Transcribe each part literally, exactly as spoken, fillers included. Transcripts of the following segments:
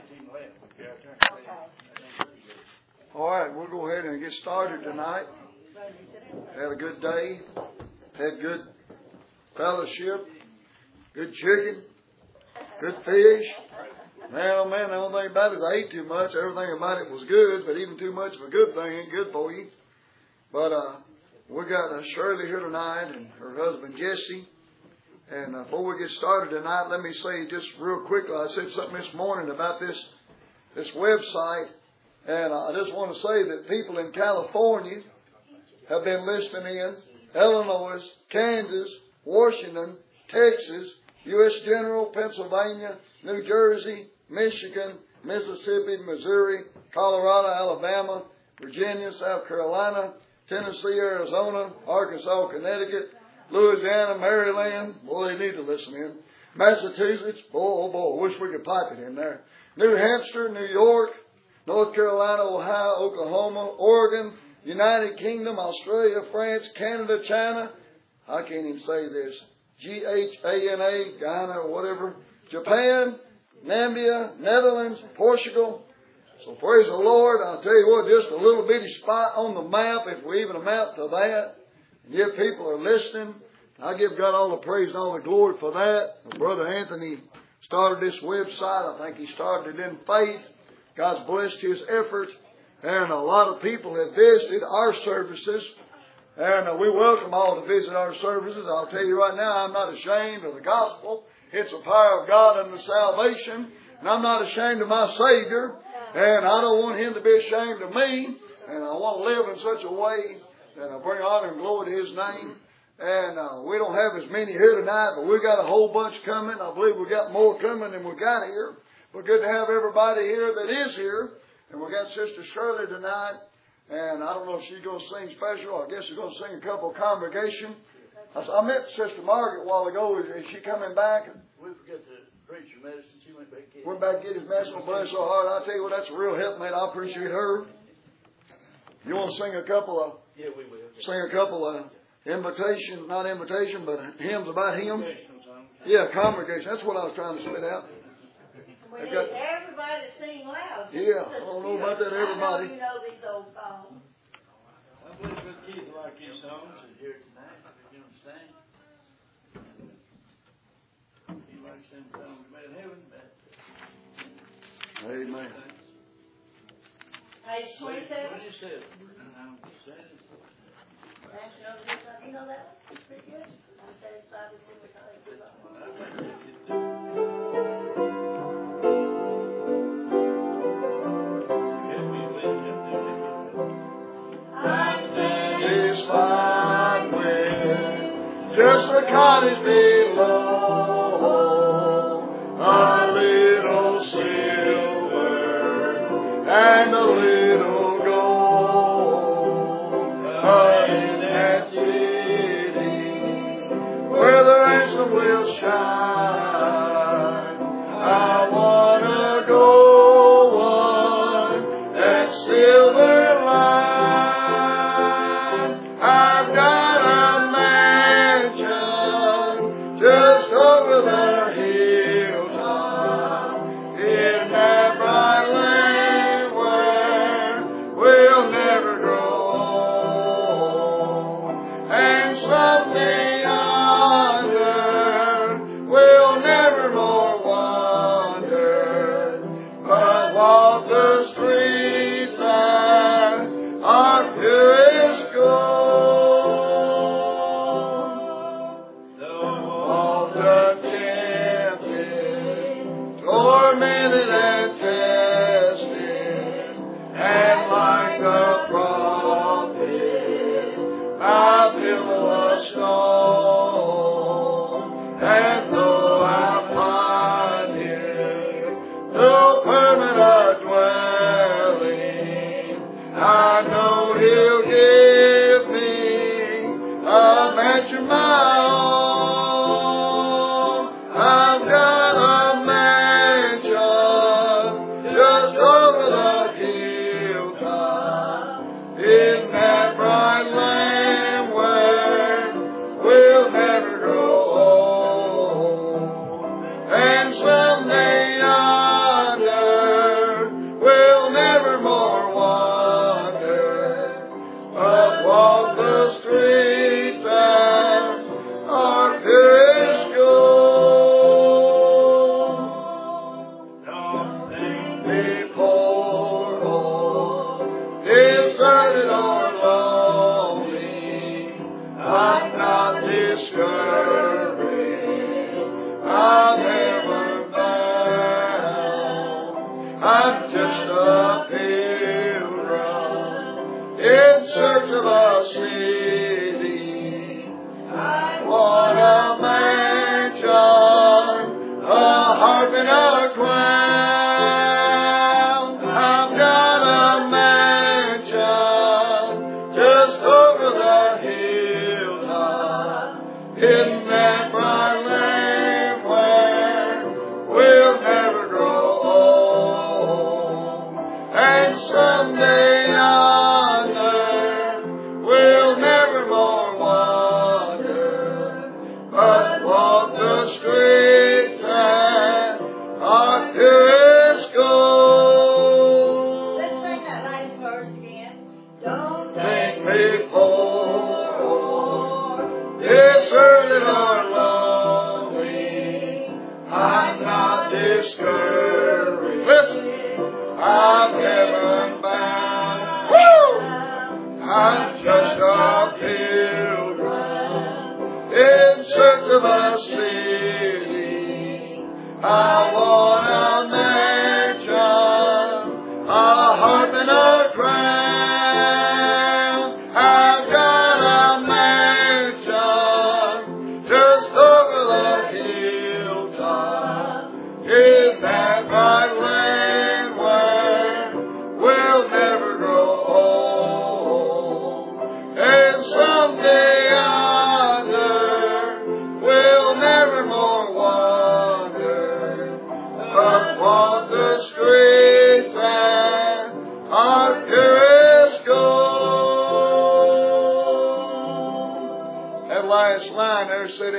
All right, we'll go ahead and get started tonight. Had a good day. Had good fellowship. Good chicken. Good fish. Man, oh man, the only thing about it is I ate too much. Everything about it was good, but even too much of a good thing ain't good for you. But uh, we got uh, Shirley here tonight and her husband Jesse. And uh, before we get started tonight, let me say just real quickly, I said something this morning about this this website. And uh, I just want to say that people in California have been listening in, Illinois, Kansas, Washington, Texas, U S General, Pennsylvania, New Jersey, Michigan, Mississippi, Missouri, Colorado, Alabama, Virginia, South Carolina, Tennessee, Arizona, Arkansas, Connecticut, Louisiana, Maryland. Boy, they need to listen in. Massachusetts. Boy, oh boy, wish we could pipe it in there. New Hampshire, New York, North Carolina, Ohio, Oklahoma, Oregon, United Kingdom, Australia, France, Canada, China. I can't even say this. G H A N A, Guyana, or whatever. Japan, Namibia, Netherlands, Portugal. So praise the Lord. I'll tell you what, just a little bitty spot on the map, if we even amount to that. And yet people are listening. I give God all the praise and all the glory for that. Brother Anthony started this website. I think he started it in faith. God's blessed his efforts. And a lot of people have visited our services. And uh, we welcome all to visit our services. I'll tell you right now, I'm not ashamed of the gospel. It's the power of God unto salvation. And I'm not ashamed of my Savior. And I don't want Him to be ashamed of me. And I want to live in such a way that I bring honor and glory to His name. And uh, we don't have as many here tonight, but we've got a whole bunch coming. I believe we've got more coming than we got here. But good to have everybody here that is here. And we got Sister Shirley tonight. And I don't know if she's going to sing special. I guess she's going to sing a couple of congregation. I, I met Sister Margaret a while ago. Is, is she coming back? We forgot to preach your medicine. She went back to get it. Went back to get his medicine. Bless her heart. I tell you what, that's a real helpmate. I appreciate her. You want to sing a couple of? Yeah, we will. Sing a couple of invitation, not invitation, but hymns about Him. Yeah, congregation. That's what I was trying to spit out. We need everybody to sing loud. Yeah, I don't know about that, everybody. I know you know these old songs. I believe Brother Keith will like these songs and here tonight. If you understand. He likes them songs about heaven. Amen. Page twenty-seven. twenty-seven. You know that one? It's pretty good. I'm satisfied with him because I give up. Satisfied with just a cottage below, a little silver and a little gold. But in that city where the ransom will shine, I want to go one that silver line. I've got a mansion just over the hilltop in that bright land where we'll never grow old. And someday yonder we'll never more wander, but walk the streets that are purest gold. Tormented and tested, and like a prophet, I pillow a stone, and though I find here no permanent dwelling, I know He'll give me a mansion my own. I've got a mansion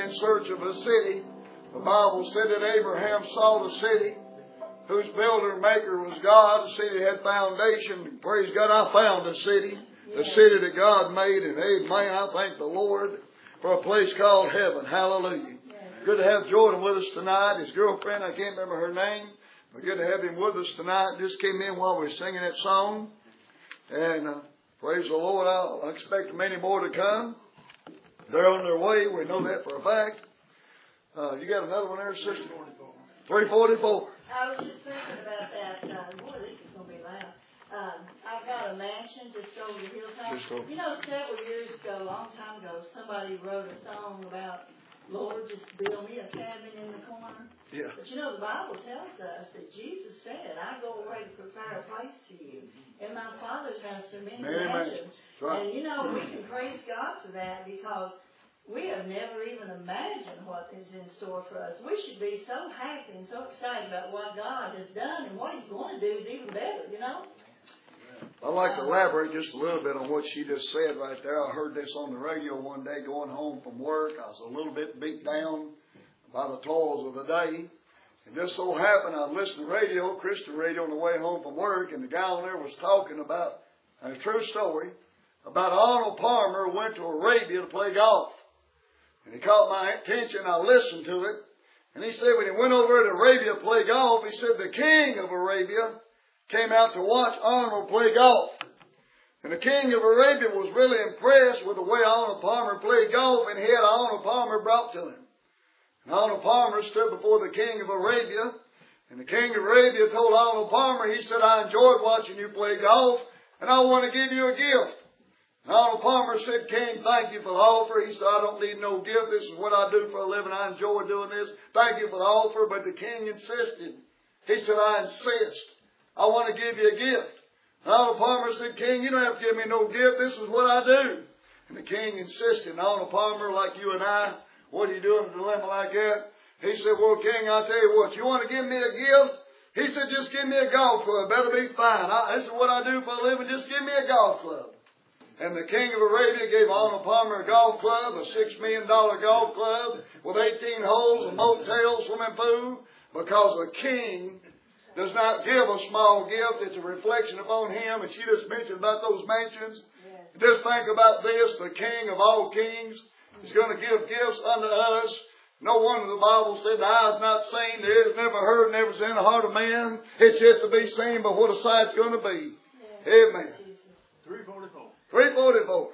in search of a city. The Bible said that Abraham saw the city, whose builder and maker was God. The city had foundation. Praise God, I found the city. The city that God made. And amen, I thank the Lord for a place called heaven. Hallelujah. Good to have Jordan with us tonight. His girlfriend, I can't remember her name. But good to have him with us tonight. Just came in while we were singing that song. And uh, praise the Lord. I'll expect many more to come. They're on their way. We know that for a fact. Uh, you got another one there, sister? three forty-four. I was just thinking about that. Uh, boy, this is going to be loud. Um, I've got a mansion just over the hilltop. Just over. You know, several years ago, a long time ago, somebody wrote a song about, Lord, just build me a cabin in the corner. Yeah. But you know, the Bible tells us that Jesus said, I go away to prepare a place for you. In my Father's house there are many mansions. Right. And you know, we can praise God for that because we have never even imagined what is in store for us. We should be so happy and so excited about what God has done, and what He's going to do is even better, you know? I'd like to elaborate just a little bit on what she just said right there. I heard this on the radio one day going home from work. I was a little bit beat down by the toils of the day. And just so happened I listened to radio, Christian radio, on the way home from work, and the guy on there was talking about a true story about Arnold Palmer who went to Arabia to play golf. And he caught my attention. I listened to it. And he said when he went over to Arabia to play golf, he said the king of Arabia came out to watch Arnold play golf. And the king of Arabia was really impressed with the way Arnold Palmer played golf, and he had Arnold Palmer brought to him. And Arnold Palmer stood before the king of Arabia. And the king of Arabia told Arnold Palmer, he said, I enjoyed watching you play golf, and I want to give you a gift. And Arnold Palmer said, King, thank you for the offer. He said, I don't need no gift. This is what I do for a living. I enjoy doing this. Thank you for the offer. But the king insisted. He said, I insist. I want to give you a gift. And Arnold Palmer said, King, you don't have to give me no gift. This is what I do. And the king insisted. And Arnold Palmer, like you and I, what do you do in a dilemma like that? He said, well, King, I'll tell you what. You want to give me a gift? He said, just give me a golf club. That'll be fine. I, this is what I do for a living. Just give me a golf club. And the king of Arabia gave Arnold Palmer a golf club, a six million dollar golf club with eighteen holes, a motel, swimming pool, because a king does not give a small gift. It's a reflection upon him. And she just mentioned about those mansions. Yes. Just think about this. The king of all kings is going to give gifts unto us. No wonder the Bible said the eye is not seen, the ear is never heard, never is in the heart of man. It's just to be seen by what a sight's going to be. Yes. Amen. three forty-four. three forty-four.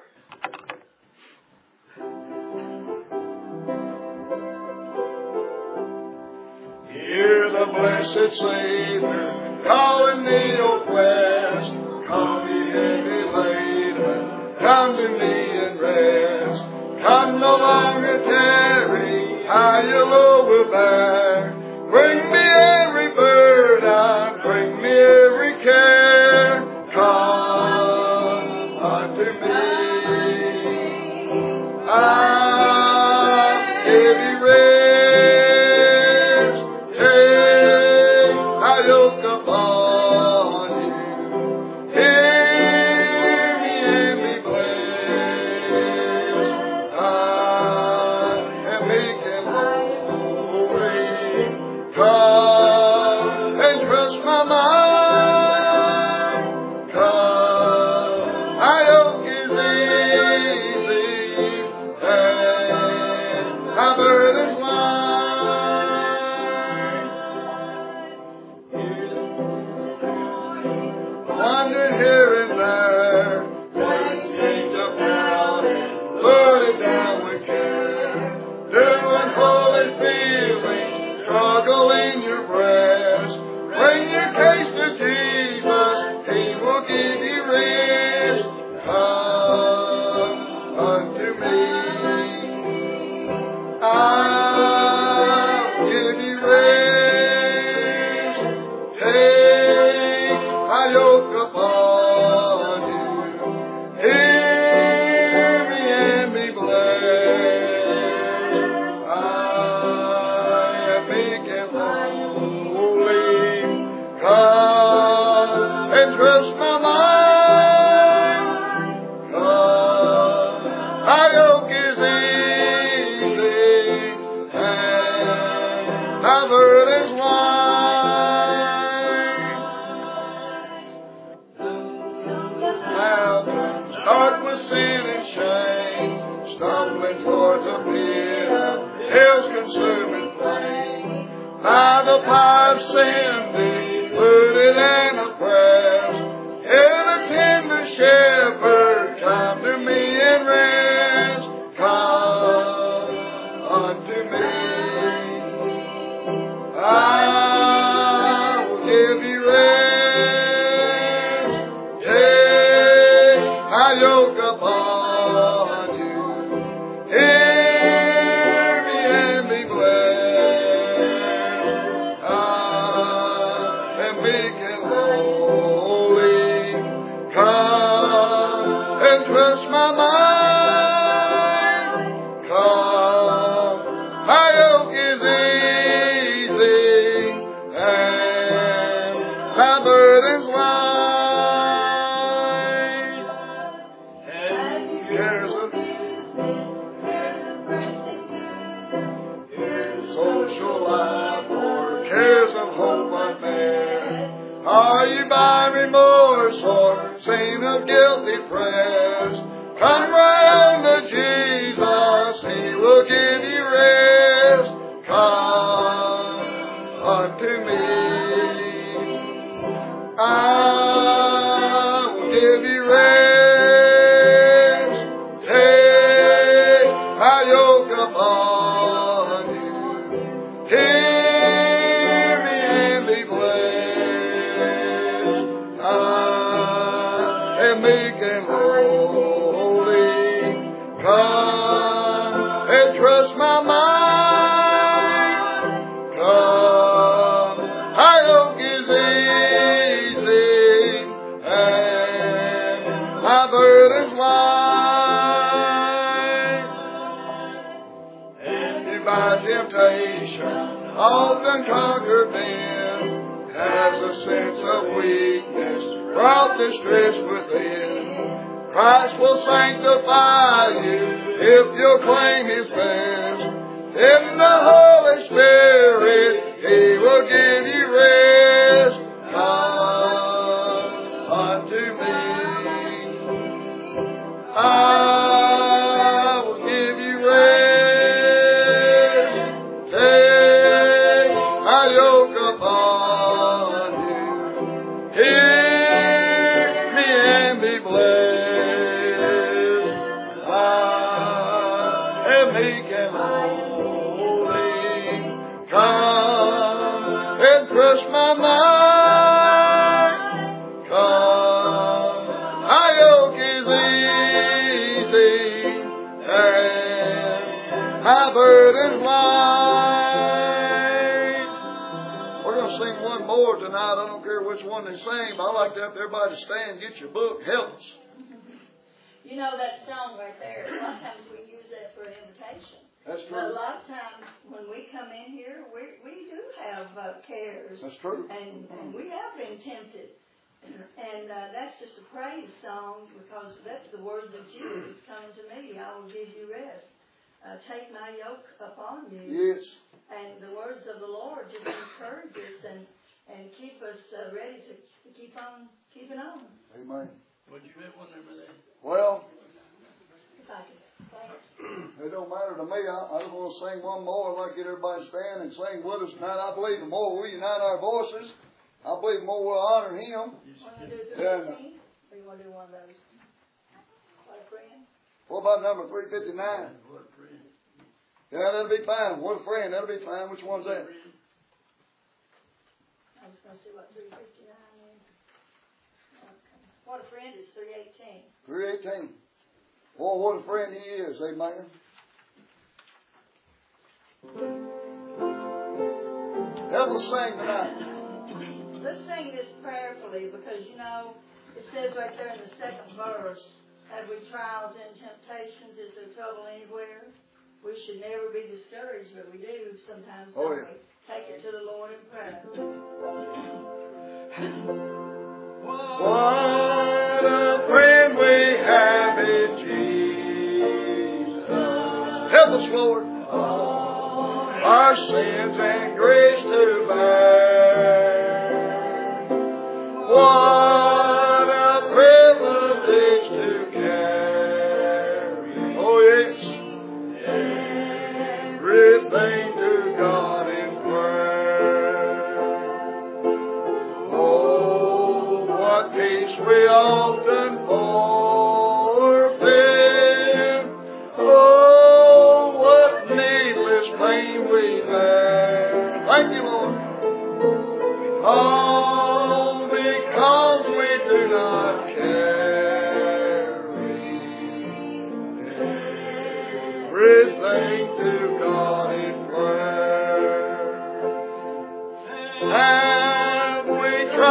Hear the blessed Savior calling thee, O quest. Come ye heavy laden, come to me and rest. Come no longer tarry, I your load will bear. Bring me every burden, bring me every care. Come unto me. I give you rest. Take my yoke upon you. Hear me and be blessed. I am meek and lowly. Come and trust my mind. Come, my yoke is easy and my burden's light. Wander here and there, one change of mountain, loaded down with care. Doing holy feeling, struggle in your breast. Bring your case to Jesus, He will give you rest. Come unto me. I'll give you rest. Take my yoke upon you. Hear me and be blessed. I am meek and lowly. Come and trust my mind. Come, my yoke is easy meek and lowly. Come and trust my mind. Come, my yoke is easy and my burden's light. Cares of social life or cares of hope unmet. Are you by remorse or sin of guilty prayers? Come round to Jesus, He will give you rest. Come unto me, I will give you rest. Take my yoke upon you. Hear me and be blessed. I am meek and lowly. Come and trust my mind. Come, my yoke is easy and my burden's light. You by temptation often conquered men, has a sense of weakness, brought distress within. Christ will sanctify you if you'll claim His best. In the Holy Spirit, He will give you rest. Come unto me, I will give you rest. Take my yoke upon you. Hear me and be blessed. I am meek and lowly. Come and trust my mind. Come, my yoke is easy and my burden's light. We're going to sing one more tonight. I don't care which one they sing, but I like to have everybody stand, get your book, help us. You know that song right there, a lot of times we use that for an invitation. That's But a true. lot of times when we come in here, we we do have uh, cares. That's true. And, and we have been tempted. And, and uh, that's just a praise song because that's the words of Jesus. Come to me, I will give you rest. Uh, take my yoke upon you. Yes. And the words of the Lord just encourage us and, and keep us uh, ready to, to keep on keeping on. Amen. Would you have one over there? Well, If I can play it. it don't matter to me. I, I just want to sing one more. I'd like to get everybody to stand and sing with us tonight. I believe the more we unite our voices, I believe the more we'll honor Him. Want to do three Yeah. fifteen? Or you want to do one of those? What a friend? What about number three fifty-nine? What a friend. Yeah, that'll be fine. What a friend. That'll be fine. Which one's that? I was going to see what three fifty-nine is. Okay. What a friend is three eighteen. three eighteen. Oh, what a friend He is. Amen. Help us sing tonight. Let's sing this prayerfully because, you know, it says right there in the second verse, have we trials and temptations? Is there trouble anywhere? We should never be discouraged, but we do sometimes, Oh, don't yeah. we? Take it to the Lord in prayer. What a friend we have in Jesus. Help us, Lord. Our sins and grace to bear. What a privilege it is to carry. Oh, yes. Everything to God in prayer. Oh, what peace we often forfeit. Oh, what needless pain we bear. Thank you, Lord. All because we do not carry everything to God in prayer. Have we tried?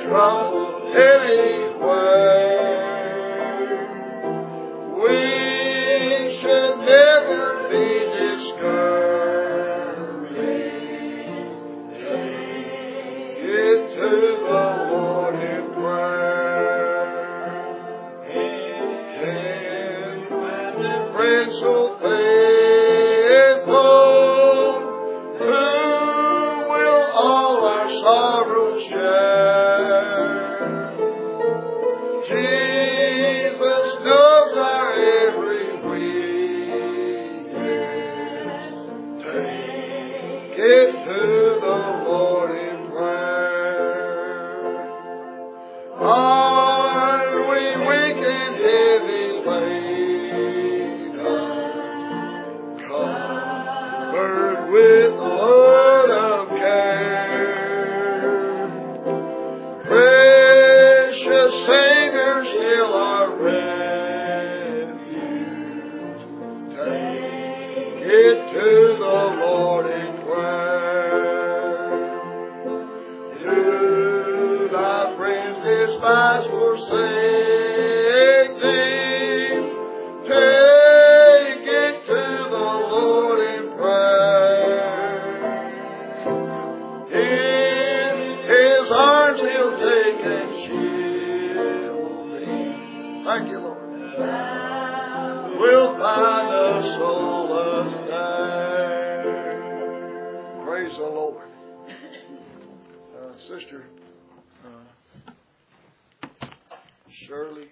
trouble anywhere. We should never be discouraged. Get to the Lord in prayer. And the friends so faithful, who will all our sorrows share. Jesus knows our every weakness. Take it to the Lord in prayer. Are we weak and heavy laden, covered with the load of care? Precious Savior, still our refuge. Take it to the Lord in prayer. Do thy friends despise, forsake thee? Take it to the Lord in prayer. In His arms He'll take and shield thee. Thank you, Lord. We'll find a solace there. Praise the Lord. Uh, Sister uh, Shirley,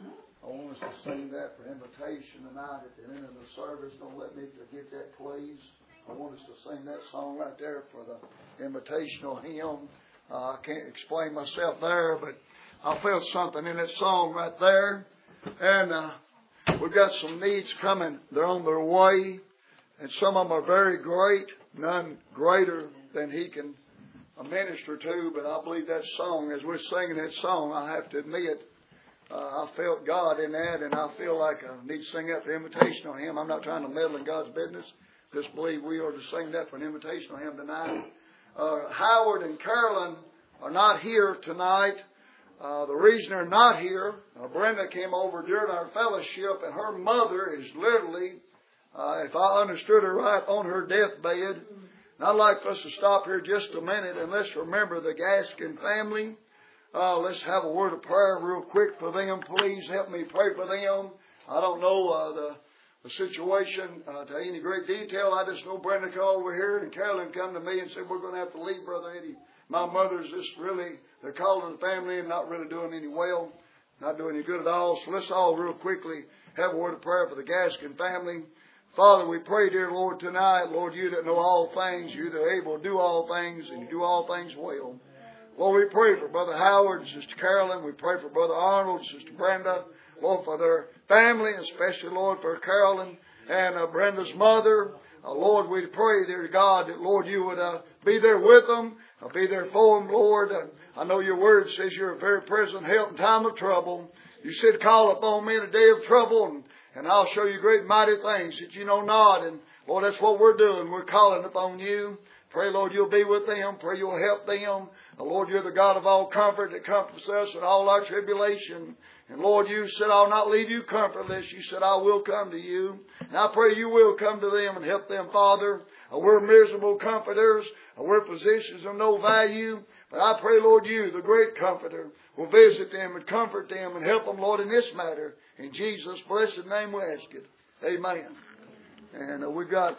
I want us to sing that for invitation tonight at the end of the service. Don't let me forget that, please. I want us to sing that song right there for the invitational hymn. Uh, I can't explain myself there, but I felt something in that song right there. And uh, we've got some needs coming. They're on their way. And some of them are very great. None greater than He can minister to. But I believe that song, as we're singing that song, I have to admit, uh, I felt God in that. And I feel like I need to sing that for invitational hymn. I'm not trying to meddle in God's business. Just believe we are to sing that for an invitational hymn tonight. Uh, Howard and Carolyn are not here tonight. Uh, the reason they're not here, uh, Brenda came over during our fellowship, and her mother is literally, uh, if I understood her right, on her deathbed. And I'd like us to stop here just a minute and let's remember the Gaskin family. Uh, let's have a word of prayer real quick for them. Please help me pray for them. I don't know uh, the the situation uh, to any great detail. I just know Brenda come over here and Carolyn come to me and said, we're going to have to leave, Brother Eddie. My mother's just really, they're calling the family and not really doing any well, not doing any good at all. So let's all real quickly have a word of prayer for the Gaskin family. Father, we pray, dear Lord, tonight, Lord, you that know all things, you that are able to do all things and you do all things well. Lord, we pray for Brother Howard and Sister Carolyn. We pray for Brother Arnold and Sister Brenda. Lord, for their family, especially, Lord, for Carolyn and uh, Brenda's mother. Uh, Lord, we pray, dear God, that, Lord, you would uh, be there with them, uh, be there for them, Lord. Uh, I know your word says you're a very present help in time of trouble. You said, call upon me in a day of trouble, and, and I'll show you great and mighty things that you know not. And, Lord, that's what we're doing. We're calling upon you. Pray, Lord, you'll be with them. Pray you'll help them. Uh, Lord, you're the God of all comfort that comforts us in all our tribulation. And Lord, you said, I'll not leave you comfortless. You said, I will come to you. And I pray you will come to them and help them, Father. Uh, we're miserable comforters. Uh, we're physicians of no value. But I pray, Lord, you, the great comforter, will visit them and comfort them and help them, Lord, in this matter. In Jesus' blessed name we ask it. Amen. And uh, we've got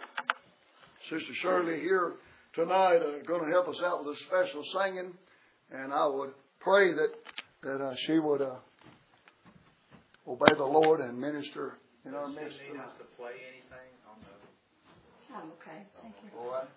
Sister Shirley here tonight uh, going to help us out with a special singing. And I would pray that, that uh, she would... Uh, obey the Lord and minister in our midst. Do you need us to play anything on the... I'm okay, thank you. All right.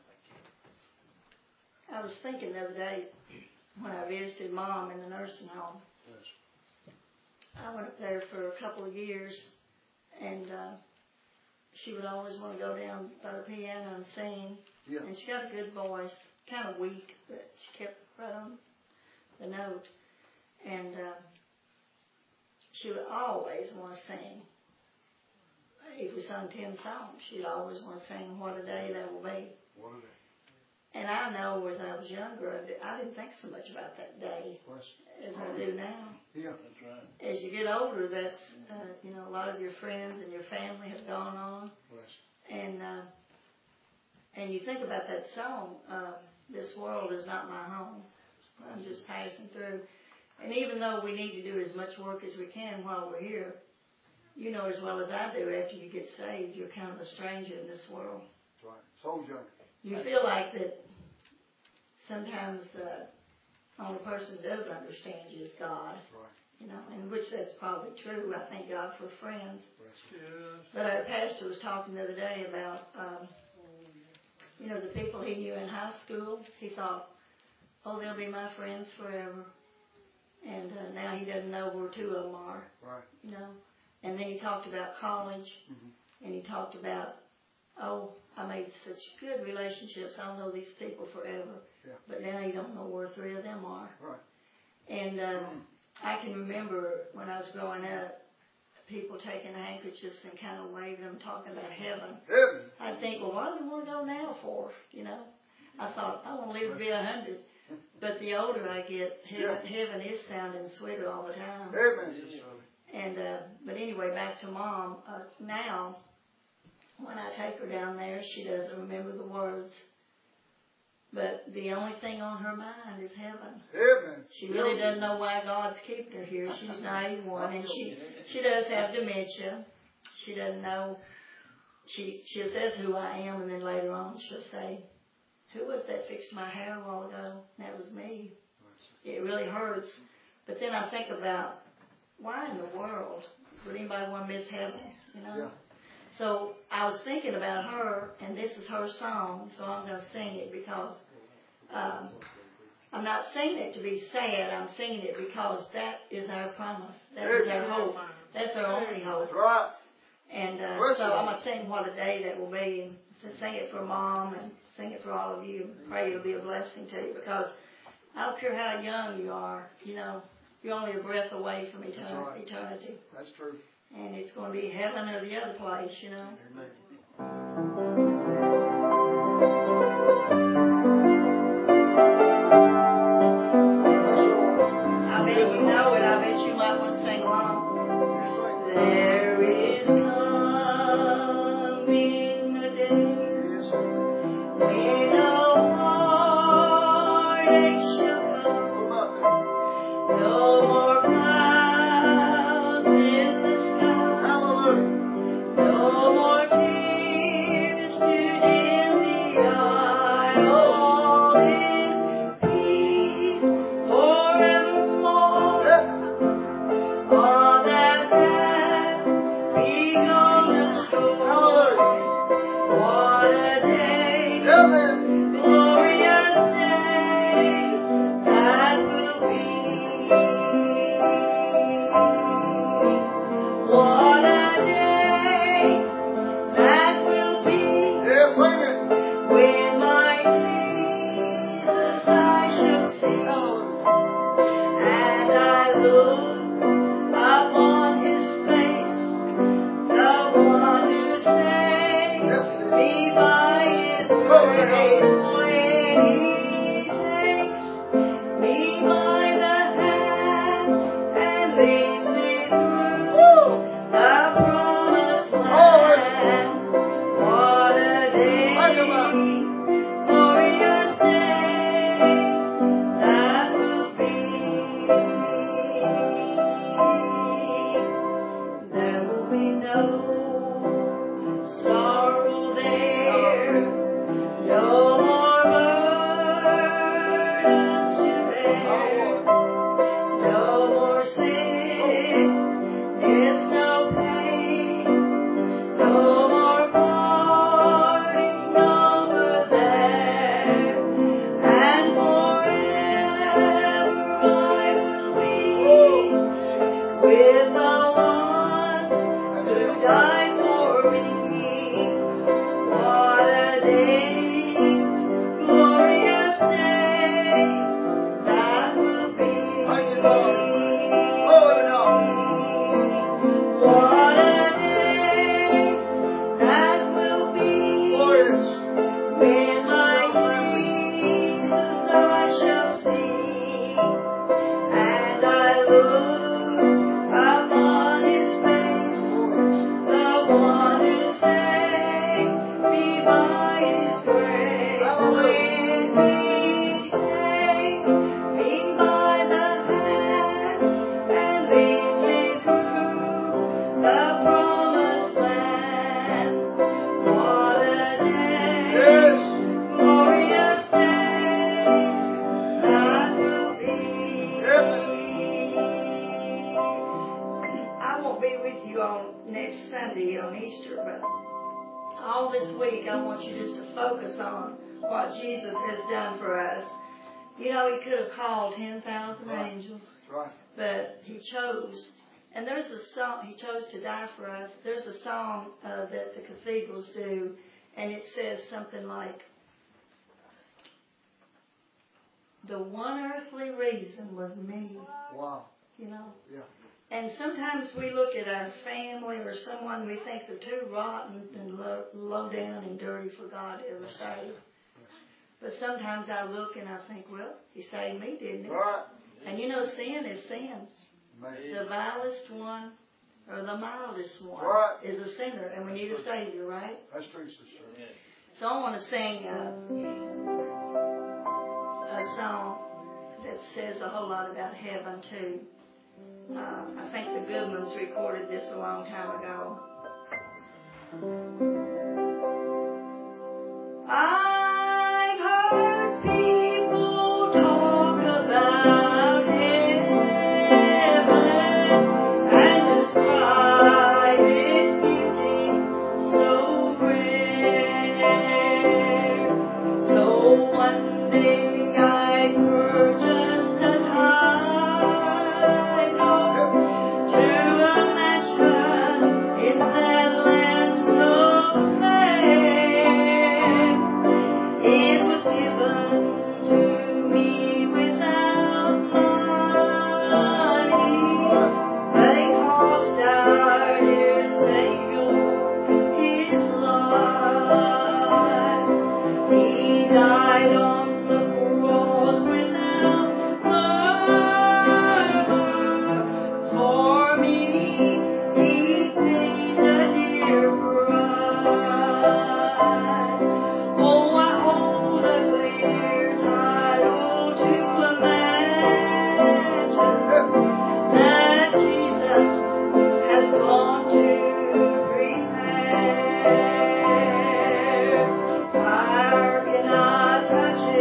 I was thinking the other day when I visited Mom in the nursing home. Yes. I went up there for a couple of years, and uh, she would always want to go down by the piano and sing. Yeah. And she got a good voice, kind of weak, but she kept right on the note. And uh, she would always want to sing. If we sung ten songs, she'd always want to sing What a Day That Will Be. What a day. And I know as I was younger, I didn't think so much about that day as I do now. Yeah, That's right. As you get older, that's, uh, you know, a lot of your friends and your family have gone on. And uh, and you think about that song, uh, this world is not my home. I'm just passing through. And even though we need to do as much work as we can while we're here, you know as well as I do, after you get saved, you're kind of a stranger in this world. that's right. Soul junkie. You feel like that sometimes uh, the only person that does understand you is God. That's right. You know, and which that's probably true. I thank God for friends. Yes. But our pastor was talking the other day about, um, you know, the people he knew in high school. He thought, oh, they'll be my friends forever. And uh, now he doesn't know where two of them are. Right. You know. And then he talked about college. Mm-hmm. And he talked about, oh, I made such good relationships. I'll know these people forever. Yeah. But now you don't know where three of them are. Right. And um, I can remember when I was growing up, people taking handkerchiefs and kind of waving them, talking about heaven. Heaven. I'd think, well, what do they want to go now for? You know, I thought, I want to live to be a hundred. But the older I get, heaven, Yeah. heaven is sounding sweeter all the time. Amen, Sister Shirley. And uh, but anyway, back to Mom. Uh, now, when I take her down there, she doesn't remember the words. But the only thing on her mind is heaven. Amen. She really doesn't know why God's keeping her here. She's ninety-one, and she she does have dementia. She doesn't know. She she says who I am, and then later on she'll say, "Who was that fixed my hair a while ago?" And that was me. It really hurts. But then I think about, why in the world would anybody want to miss heaven? You know. Yeah. So I was thinking about her, and this is her song, so I'm going to sing it because um, I'm not singing it to be sad. I'm singing it because that is our promise. That is our hope. That's our only hope. That's right. And uh, Bless so you. I'm going to sing what a day that will be, and to sing it for Mom and sing it for all of you. Pray it'll be a blessing to you, because I don't care how young you are, you know, you're only a breath away from That's eternity. right. eternity. That's true. And it's going to be heaven or the other place, you know. Amen. I bet you know it. I bet you might want to sing along. There is coming a day when no heartache shall come, no more clouds in the sky, no more tears to dim the eye, all in peace forevermore. All that has become a story. What a day, glorious day that will be. What a day that will be when my Jesus I shall see, and I look upon His face, the one who saves me by His grace, when He takes me by the hand and leads me through the promised land. What a day, glorious day that will be. There will be no sorrow there, no more burdens to bear, no more sickness, no pain, no more parting over there, and forever I will be with the one who died for me. What a day, glorious day that will be. What a day that will be when my Jesus all this week, I want you just to focus on what Jesus has done for us. You know, He could have called ten thousand Right. angels, Right. but He chose. And there's a song, He chose to die for us. There's a song uh, that the cathedrals do, and it says something like, the one earthly reason was me. Wow. You know? Yeah. And sometimes we look at our family or someone we think they're too rotten and low, low down and dirty for God to ever save. But sometimes I look and I think, well, He saved me, didn't He? Right. And you know, sin is sin. Man. The vilest one or the mildest one Right. is a sinner, and we need a Savior, right? That's true, sister. So I want to sing a, a song that says a whole lot about heaven, too. Uh, I think the Goodmans recorded this a long time ago. I've heard people talk about heaven and describe its beauty so rare. So one day I purchased a title to a mansion in that land so fair. It was given to me without money, but it cost our dear Savior His life. He died on the cross without murmur for me. He paid the dear price. Oh, I hold a clear title to a mansion that Jesus has gone to prepare. How can I touch it?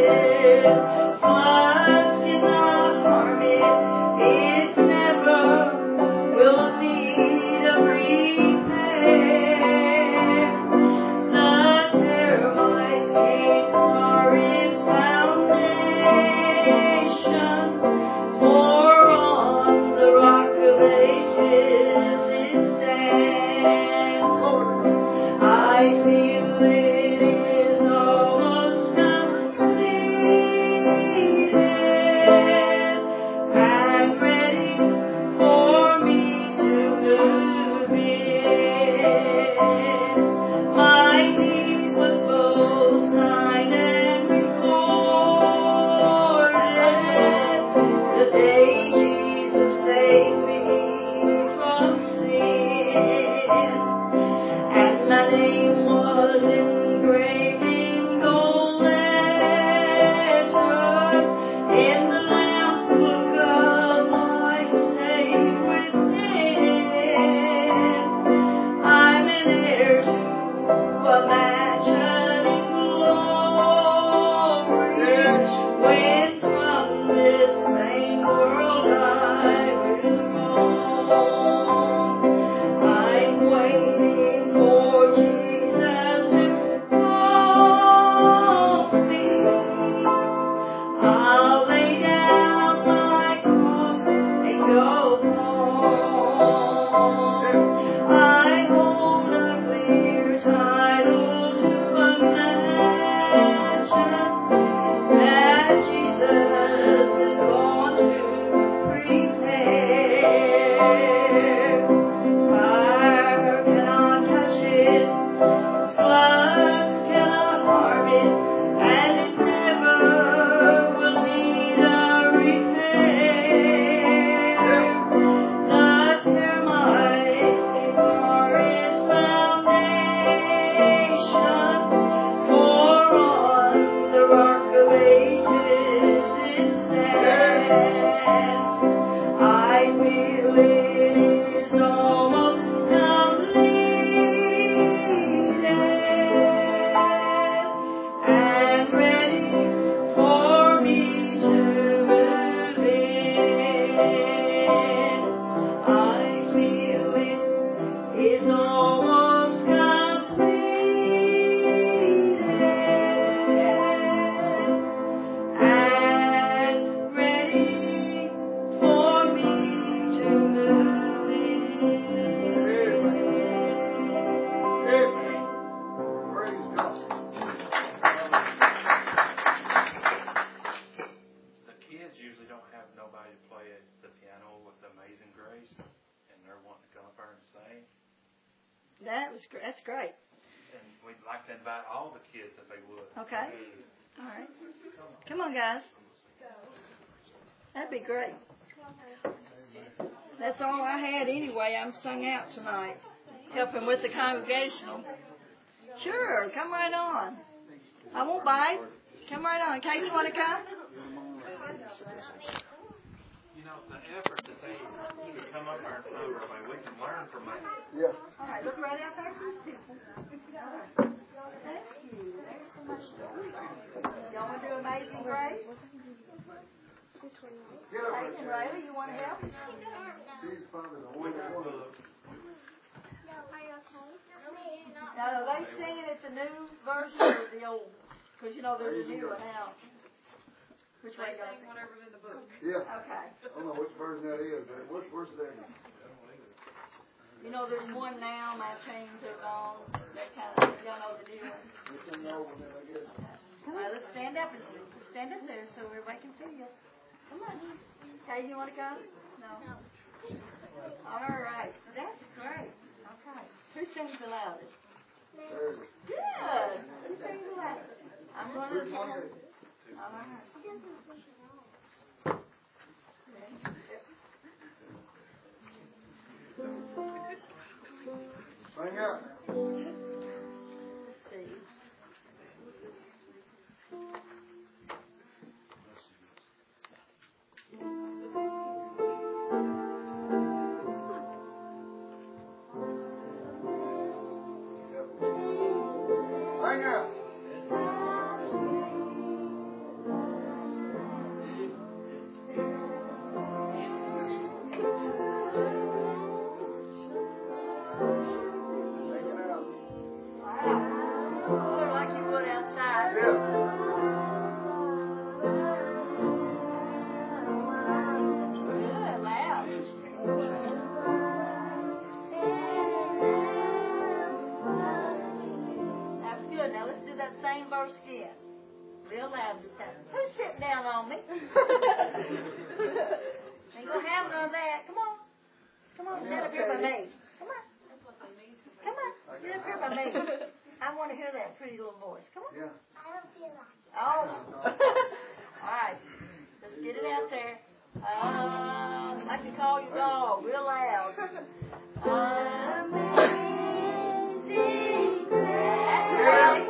The kids usually don't have nobody to play the piano with Amazing Grace, and they're wanting to come up there and sing. That was gr- that's great. And we'd like to invite all the kids if they would. Okay. All right. Come on, guys. That'd be great. That's all I had anyway. I'm sung out tonight, helping with the congregational. Sure, come right on. I won't bite. Come right on. Kate, you want to come? You know, the effort that they to come up there in front of everybody, we can learn from them. Yeah. All right, look right out there for these people. Thank you. There's so much stuff. Y'all want to do Amazing Grace? Get up Kate and Riley, you want to help? She's probably the only one. Now, are they singing it the new version or the old? Because, you know, there's a new one now. Which way you going? Whatever's in the book. Yeah. Okay. I don't know which version that is, but which, where's that? You know, there's one now, My Chains Are Gone. That kind of, y'all know the new one. It's in the old one, I guess. All right, let's stand up and stand up there so everybody can see you. Come on. Kay, you want to come? No. All right. That's great. Okay. Who sings the loudest? There it is. Good. Who sings the loudest? I'm going to count. All right. Hang out now. Let's see. Hang out. Hanging out. Wow. Look like you put outside. Yeah. Good, loud. That was good. Now let's do that same verse again. Real loud this time. Who's sitting down on me? Ain't gonna have none of that. Come on. Come on, sit up here by me. Come on. Come on. Sit up here by me. I want to hear that pretty little voice. Come on. Yeah. Oh. All right. Let's get it out there. Uh, I can call you dog real loud. Amazing grace.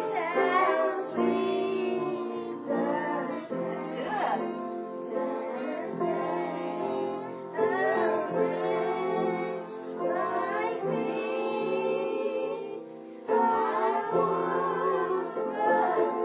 Good.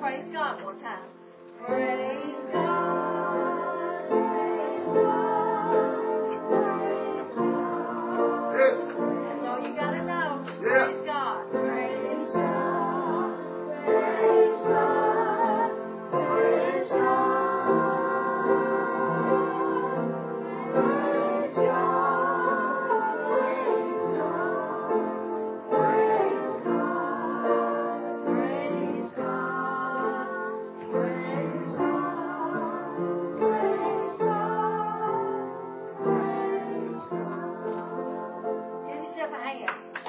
praise God one time. Praise God, praise God, praise God. Yeah. That's all you gotta know. Yeah. Praise God. Praise God, praise God, praise God, praise God, praise God, praise God, praise God, praise God, praise God. Give yourself a hand.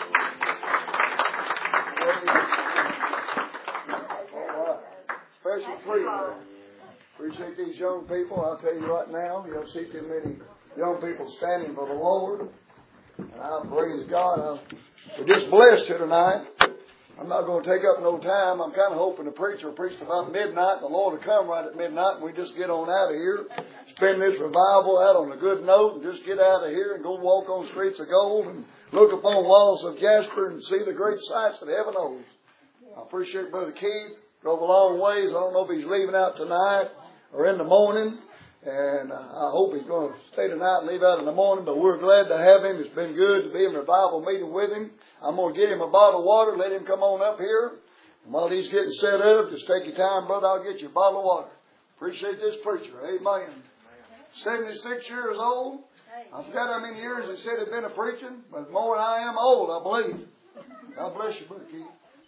All right. Special treatment there. Appreciate these young people. I'll tell you right now, you don't see too many young people standing for the Lord. And I praise God. I'm, we're just blessed here tonight. I'm not going to take up no time. I'm kind of hoping the preacher will preach about midnight. The Lord will come right at midnight and we just get on out of here. Spend this revival out on a good note and just get out of here and go walk on streets of gold and look upon walls of jasper and see the great sights that heaven holds. I appreciate Brother Keith. Drove a long ways. I don't know if he's leaving out tonight or in the morning. And I hope he's going to stay tonight and leave out in the morning. But we're glad to have him. It's been good to be in a revival meeting with him. I'm going to get him a bottle of water. Let him come on up here. And while he's getting set up, just take your time, brother. I'll get you a bottle of water. Appreciate this preacher. Amen. seventy-six years old. I forgot how many years he said he'd been a preaching, but more than I am old, I believe. God bless you, Brother Keith.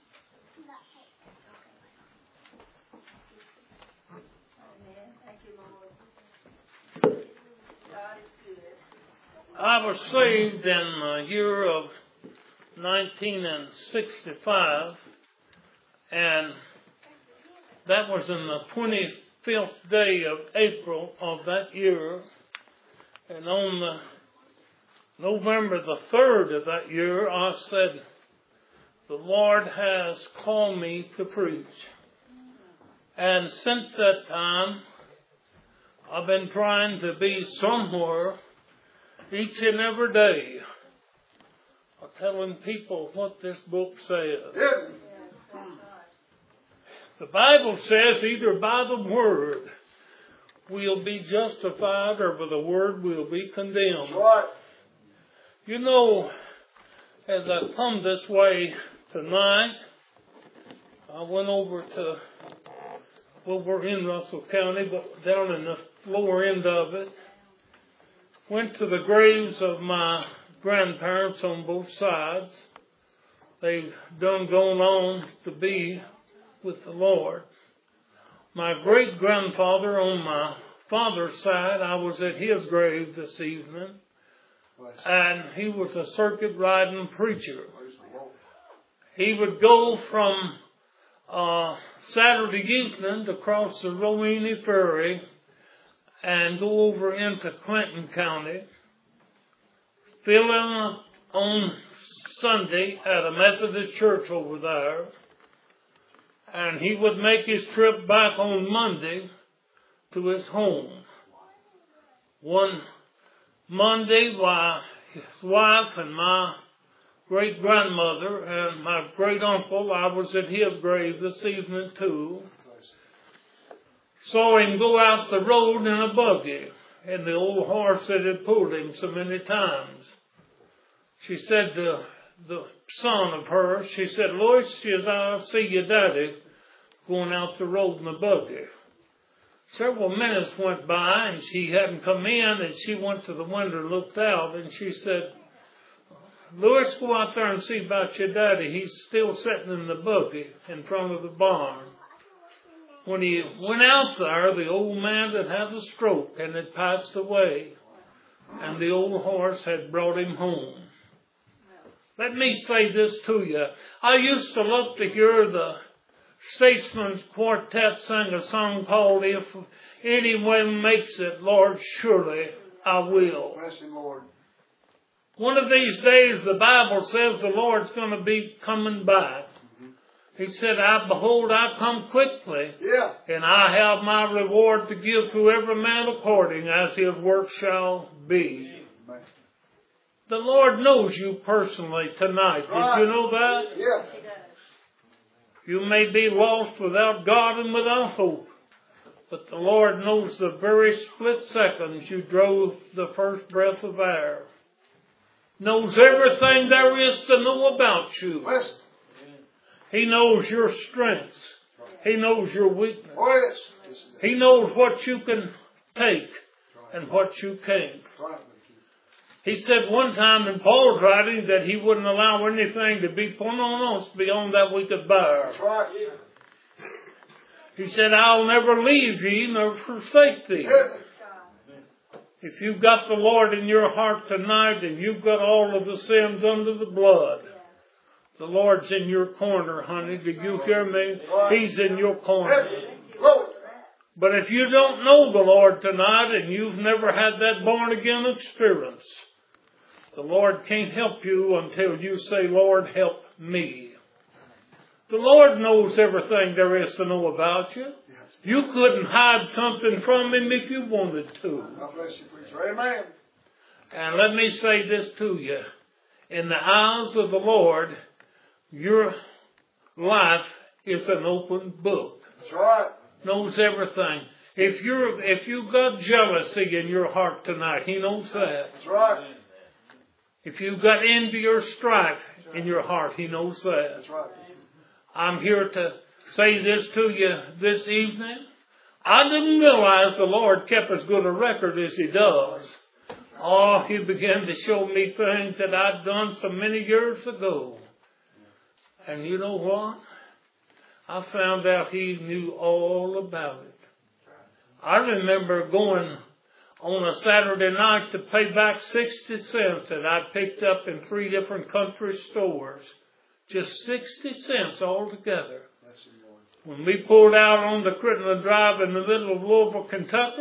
I was saved in the year of nineteen sixty-five, and that was in the twenty-fifth day of April of that year. And on the November the third of that year, I said, the Lord has called me to preach. And since that time, I've been trying to be somewhere each and every day, telling people what this book says. Yeah. The Bible says either by the Word we'll be justified or by the Word we'll be condemned. Right. You know, as I come this way tonight, I went over to, well, we're in Russell County, but down in the lower end of it. Went to the graves of my grandparents on both sides. They've done gone on to be with the Lord. My great-grandfather on my father's side, I was at his grave this evening. And he was a circuit-riding preacher. He would go from uh, Saturday evening to cross the Rowena Ferry and go over into Clinton County, fill in on Sunday at a Methodist church over there, and he would make his trip back on Monday to his home. One Monday, why, his wife and my great-grandmother and my great-uncle, I was at his grave this evening too, saw him go out the road in a buggy, and the old horse that had pulled him so many times. She said to the son of hers, she said, Lois, she says, I see your daddy going out the road in the buggy. Several minutes went by, and she hadn't come in, and she went to the window and looked out, and she said, Lois, go out there and see about your daddy. He's still sitting in the buggy in front of the barn. When he went out there, the old man had had a stroke and had passed away, and the old horse had brought him home. Let me say this to you. I used to love to hear the Statesman's Quartet sing a song called If Anyone Makes It, Lord, Surely I Will. Bless him, Lord. One of these days, the Bible says the Lord's going to be coming back. He said, I behold, I come quickly, Yeah. and I have my reward to give to every man according as his work shall be. Amen. The Lord knows you personally tonight. Right. Did you know that? Yeah. You may be lost without God and without hope. But the Lord knows the very split seconds you drove the first breath of air. Knows everything there is to know about you. He knows your strengths. He knows your weakness. He knows what you can take and what you can't. He said one time in Paul's writing that he wouldn't allow anything to be put on us beyond that we could bear. He said, I'll never leave thee nor forsake thee. If you've got the Lord in your heart tonight and you've got all of the sins under the blood, the Lord's in your corner, honey. Did you hear me? He's in your corner. But if you don't know the Lord tonight and you've never had that born again experience, the Lord can't help you until you say, Lord, help me. The Lord knows everything there is to know about you. You couldn't hide something from Him if you wanted to. God bless you, preacher. Amen. And let me say this to you. In the eyes of the Lord, your life is an open book. That's right. Knows everything. If you're, if you've got jealousy in your heart tonight, He knows that. That's right. If you've got envy or strife in your heart, He knows that. That's right. I'm here to say this to you this evening. I didn't realize the Lord kept as good a record as He does. Oh, He began to show me things that I'd done so many years ago. And you know what? I found out He knew all about it. I remember going on a Saturday night to pay back sixty cents that I picked up in three different country stores. Just sixty cents altogether. When we pulled out on the Crittenden Drive in the middle of Louisville, Kentucky,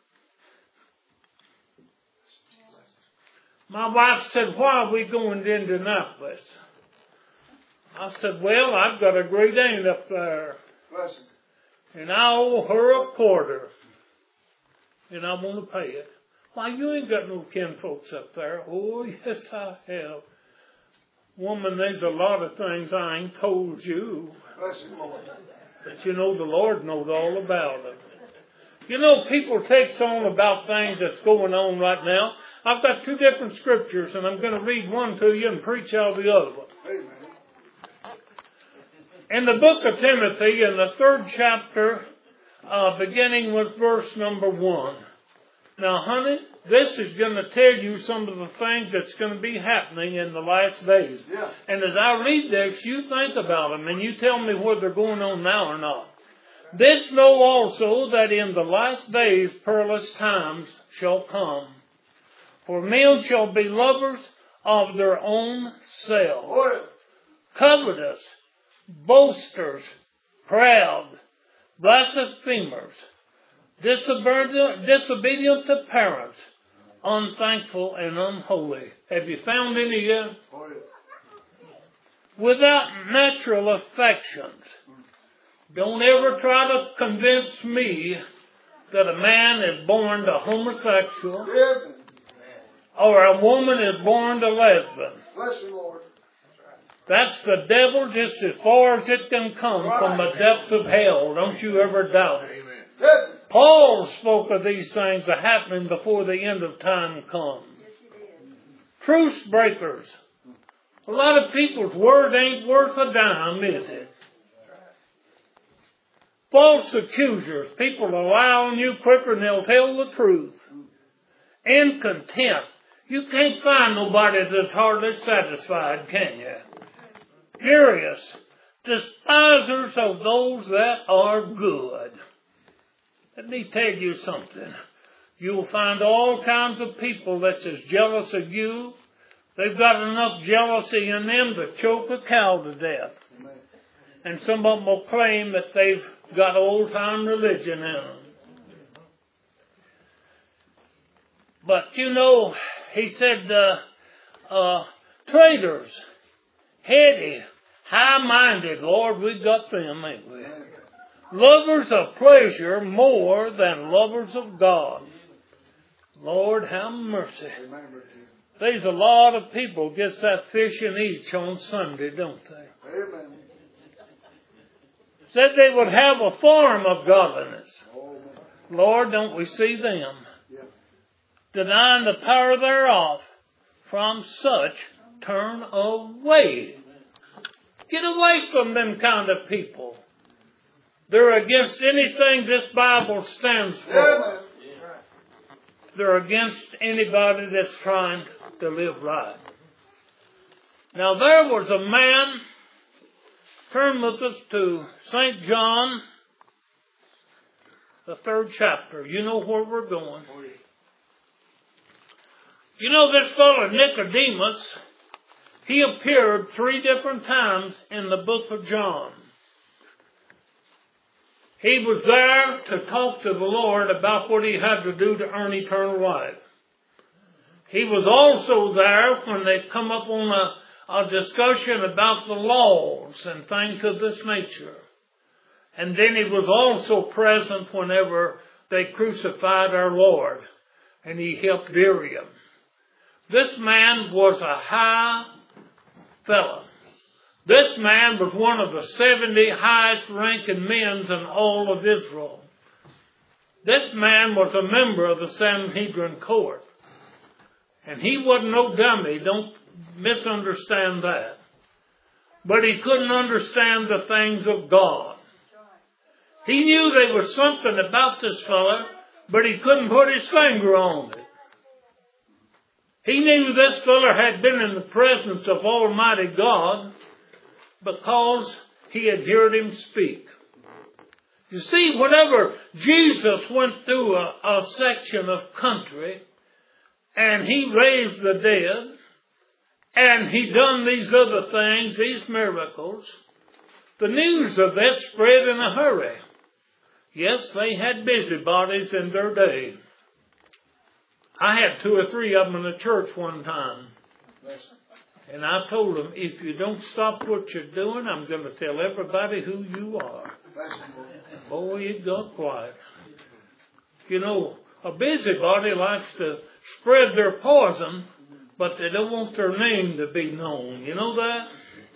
my wife said, why are we going to Indianapolis? I said, well, I've got a great aunt up there. And I owe her a quarter. And I want to pay it. Why, you ain't got no kinfolks up there. Oh, yes, I have. Woman, there's a lot of things I ain't told you. But you know, the Lord knows all about them. You know, people takes on about things that's going on right now. I've got two different scriptures, and I'm going to read one to you and preach out the other one. Amen. In the book of Timothy, in the third chapter, uh, beginning with verse number one. Now, honey, this is going to tell you some of the things that's going to be happening in the last days. Yeah. And as I read this, you think about them and you tell me whether they're going on now or not. This know also that in the last days perilous times shall come. For men shall be lovers of their own selves, covetous, boasters, proud, blasphemers, disobedient, disobedient to parents, unthankful and unholy. Have you found any yet? Without natural affections. Don't ever try to convince me that a man is born to homosexual or a woman is born to lesbian. Bless you, Lord. That's the devil just as far as it can come from the depths of hell. Don't you ever doubt it. Amen. Paul spoke of these things that happening before the end of time comes. Truce breakers. A lot of people's word ain't worth a dime, is it? False accusers. People will lie on you quicker than they'll tell the truth. Incontent. You can't find nobody that's hardly satisfied, can you? Furious. Despisers of those that are good. Let me tell you something. You'll find all kinds of people that's as jealous of you. They've got enough jealousy in them to choke a cow to death. Amen. And some of them will claim that they've got old-time religion in them. But you know, he said, uh, uh, traitors, heady, high-minded, Lord, we got them, ain't we? Lovers of pleasure more than lovers of God. Lord, have mercy. There's a lot of people gets that fish and eats on Sunday, don't they? Amen. said they would have a form of godliness. Lord, don't we see them? Denying the power thereof, from such turn away. Get away from them kind of people. They're against anything this Bible stands for. They're against anybody that's trying to live right. Now there was a man, turn with us to Saint John, the third chapter. You know where we're going. You know this fellow Nicodemus, he appeared three different times in the book of John. He was there to talk to the Lord about what he had to do to earn eternal life. He was also there when they come up on a, a discussion about the laws and things of this nature. And then he was also present whenever they crucified our Lord, and he helped bury him. This man was a high fellow. This man was one of the seventy highest ranking men in all of Israel. This man was a member of the Sanhedrin court. And he wasn't no dummy, don't misunderstand that. But he couldn't understand the things of God. He knew there was something about this fellow, but he couldn't put his finger on it. He knew this fellow had been in the presence of Almighty God because he had heard him speak. You see, whenever Jesus went through a, a section of country and he raised the dead and he done these other things, these miracles, the news of this spread in a hurry. Yes, they had busybodies in their day. I had two or three of them in the church one time. And I told them, if you don't stop what you're doing, I'm going to tell everybody who you are. Boy, it got quiet. You know, a busybody likes to spread their poison, but they don't want their name to be known. You know that?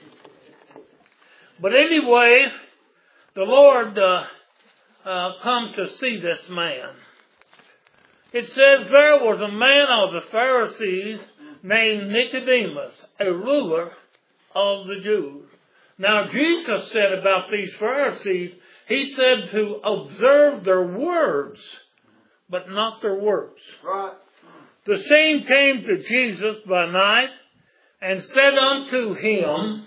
But anyway, the Lord uh, uh, come to see this man. It says there was a man of the Pharisees named Nicodemus, a ruler of the Jews. Now Jesus said about these Pharisees, he said to observe their words, but not their works. Right. The same came to Jesus by night and said unto him,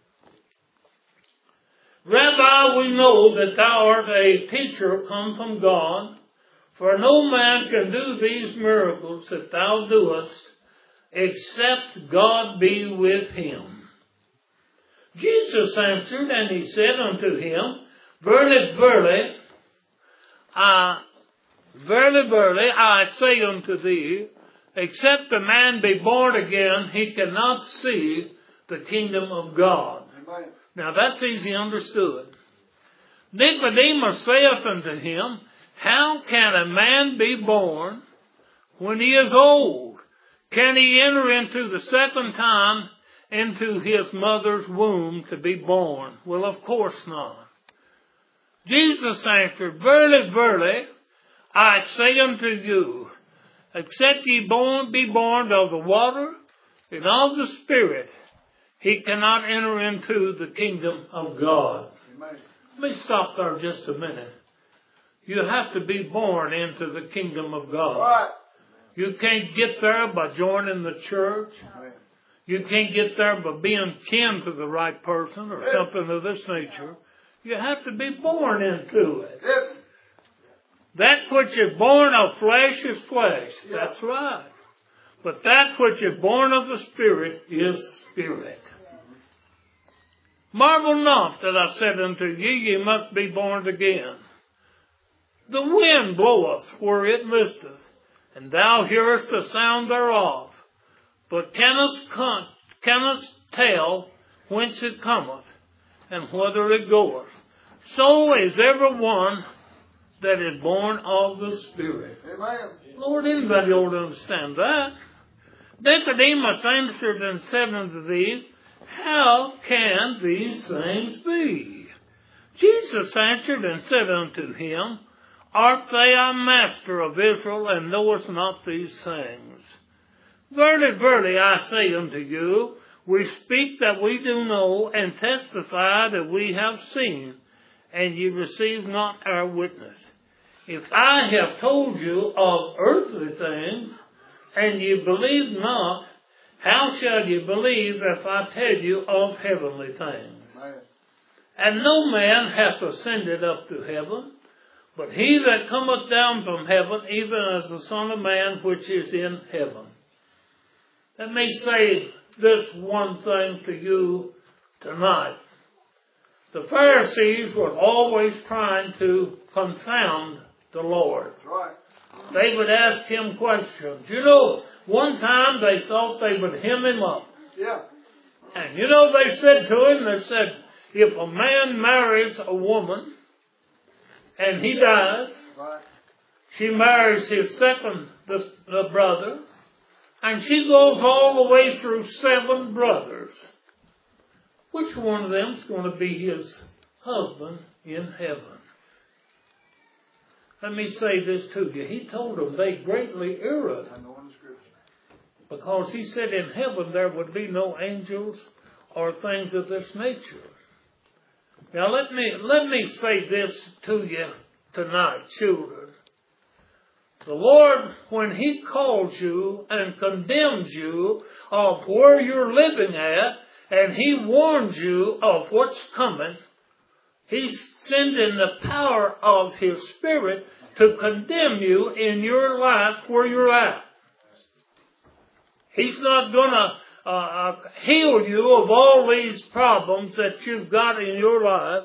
Rabbi, we know that thou art a teacher come from God, for no man can do these miracles that thou doest, except God be with him. Jesus answered, and he said unto him, Verily, verily, I, verily, verily, I say unto thee, except a man be born again, he cannot see the kingdom of God. Amen. Now that's easy understood. Nicodemus saith unto him, How can a man be born when he is old? Can he enter into the second time into his mother's womb to be born? Well, of course not. Jesus answered, Verily, verily, I say unto you, except ye born, be born of the water and of the Spirit, he cannot enter into the kingdom of God. Amen. Let me stop there just a minute. You have to be born into the kingdom of God. Right. You can't get there by joining the church. Amen. You can't get there by being kin to the right person or something of this nature. You have to be born into it. Yep. That which is born of flesh is flesh. That's right. But that which is born of the Spirit is spirit. Marvel not that I said unto you, ye must be born again. The wind bloweth where it listeth, and thou hearest the sound thereof, but canst, con- canst tell whence it cometh, and whither it goeth. So is every one that is born of the Spirit. Amen. Lord, anybody ought to understand that. Nicodemus answered and said unto these, How can these things be? Jesus answered and said unto him, Art thou a master of Israel, and knowest not these things? Verily, verily, I say unto you, we speak that we do know, and testify that we have seen, and ye receive not our witness. If I have told you of earthly things, and ye believe not, how shall ye believe if I tell you of heavenly things? Amen. And no man hath ascended up to heaven, but he that cometh down from heaven, even as the Son of Man which is in heaven. Let me say this one thing to you tonight. The Pharisees were always trying to confound the Lord. Right. They would ask him questions. You know, one time they thought they would hem him up. Yeah. And you know, they said to him, they said, if a man marries a woman and he dies, right. she marries his second the, the brother, and she goes all the way through seven brothers. Which one of them is going to be his husband in heaven? Let me say this to you. He told them they greatly erred. Because he said in heaven there would be no angels or things of this nature. Now let me, let me say this to you tonight, children. The Lord, when He calls you and condemns you of where you're living at, and He warns you of what's coming, He's sending the power of His Spirit to condemn you in your life where you're at. He's not going to uh, uh, heal you of all these problems that you've got in your life,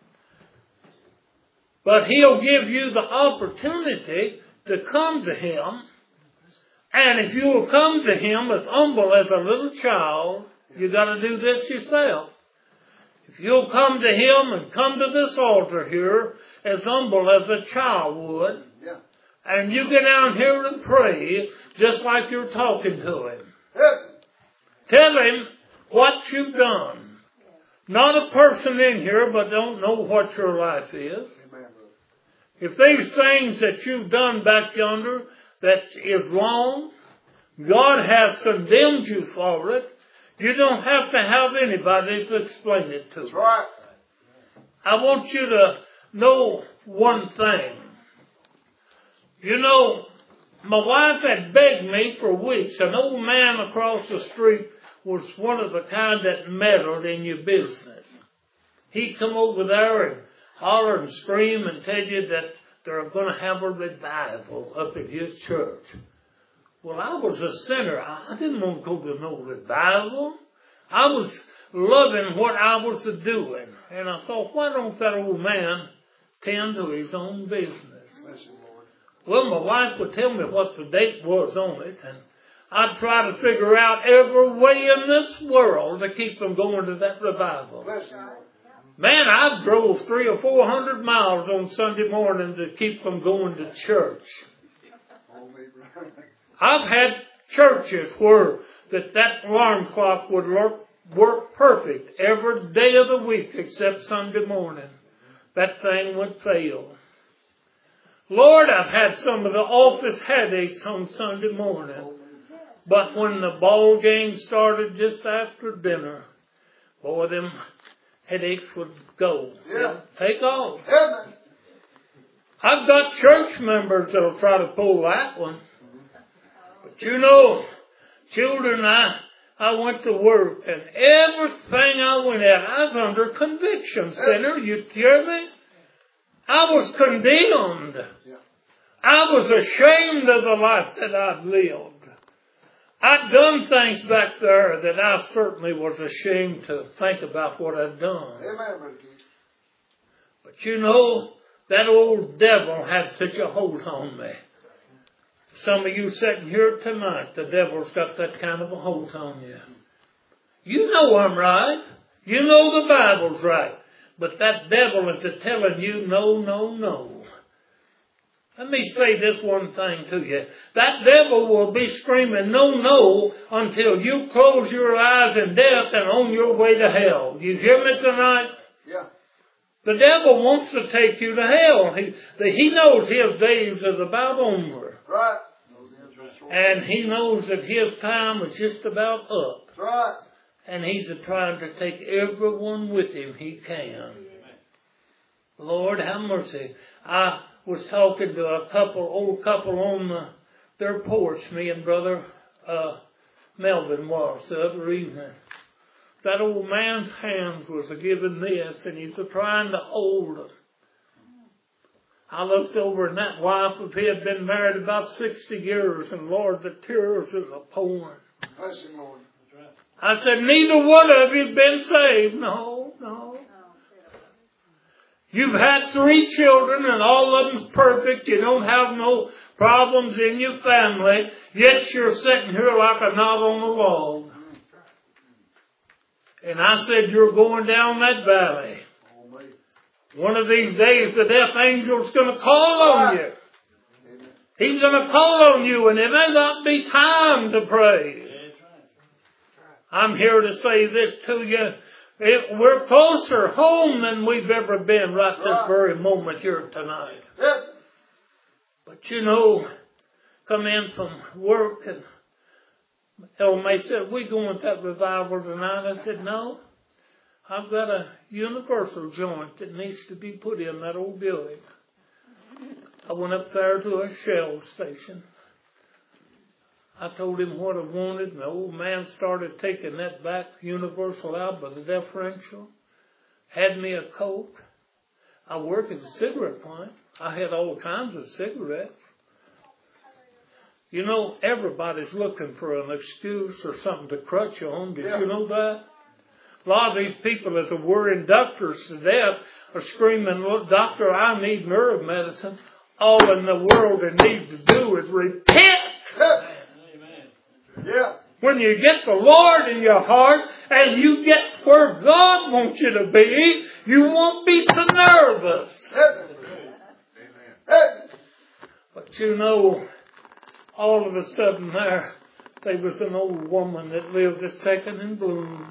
but He'll give you the opportunity to come to Him. And if you will come to Him as humble as a little child, you got to do this yourself. If you'll come to Him and come to this altar here as humble as a child would, yeah. and you get down here and pray just like you're talking to Him. Yeah. Tell Him what you've done. Not a person in here but don't know what your life is. Amen. If there's things that you've done back yonder that is wrong, God has condemned you for it. You don't have to have anybody to explain it to you. That's right. I want you to know one thing. You know, my wife had begged me for weeks. An old man across the street was one of the kind that meddled in your business. He'd come over there and holler and scream and tell you that they're going to have a revival up at his church. Well, I was a sinner. I didn't want to go to no revival. I was loving what I was doing. And I thought, why don't that old man tend to his own business? Well, my wife would tell me what the date was on it, and I'd try to figure out every way in this world to keep them going to that revival. Man, I drove three or four hundred miles on Sunday morning to keep them going to church. I've had churches where that, that alarm clock would work, work perfect every day of the week except Sunday morning. That thing would fail. Lord, I've had some of the office headaches on Sunday morning. But when the ball game started just after dinner, boy, them headaches would go. Yeah. Take off. Amen. I've got church members that'll try to pull that one. But you know, children, I, I went to work, and everything I went at, I was under conviction, sinner. You hear me? I was condemned. Yeah. I was ashamed of the life that I'd lived. I'd done things back there that I certainly was ashamed to think about what I'd done. Amen, Brother Keith. But you know, that old devil had such a hold on me. Some of you sitting here tonight, the devil's got that kind of a hold on you. You know I'm right. You know the Bible's right. But that devil is telling you no, no, no. Let me say this one thing to you. That devil will be screaming no, no until you close your eyes in death and on your way to hell. You hear me tonight? Yeah. The devil wants to take you to hell. He, he knows his days is about over. Right. And he knows that his time is just about up. Right. And he's trying to take everyone with him he can. Lord, have mercy. I was talking to a couple, old couple on the, their porch, me and Brother uh, Melvin was the other evening. That old man's hands was a giving this, and he's a trying to hold it. I looked over, and that wife of his had been married about sixty years, and Lord, the tears is a pouring. Bless him, Lord. I said, neither one of you's been saved. No, no. You've had three children, and all of them's perfect. You don't have no problems in your family, yet you're sitting here like a knot on a log. And I said, you're going down that valley. One of these days, the death angel's going to call on you. He's going to call on you, and it may not be time to pray. I'm here to say this to you. It, we're closer home than we've ever been right this very moment here tonight. But you know, come in from work, and El May said, we going to that revival tonight? I said, no. I've got a universal joint that needs to be put in that old building. I went up there to a Shell station. I told him what I wanted, and the old man started taking that back universal out by the differential. Had me a Coke. I work at the cigarette plant. I had all kinds of cigarettes. You know, everybody's looking for an excuse or something to crutch you on. Did yeah. you know that? A lot of these people that are worrying doctors to death are screaming, look, doctor, I need nerve medicine. All in the world they need to do is repent. Amen. Yeah. When you get the Lord in your heart and you get where God wants you to be, you won't be so nervous. Amen. Amen. But you know, all of a sudden there, there was an old woman that lived a second in bloom.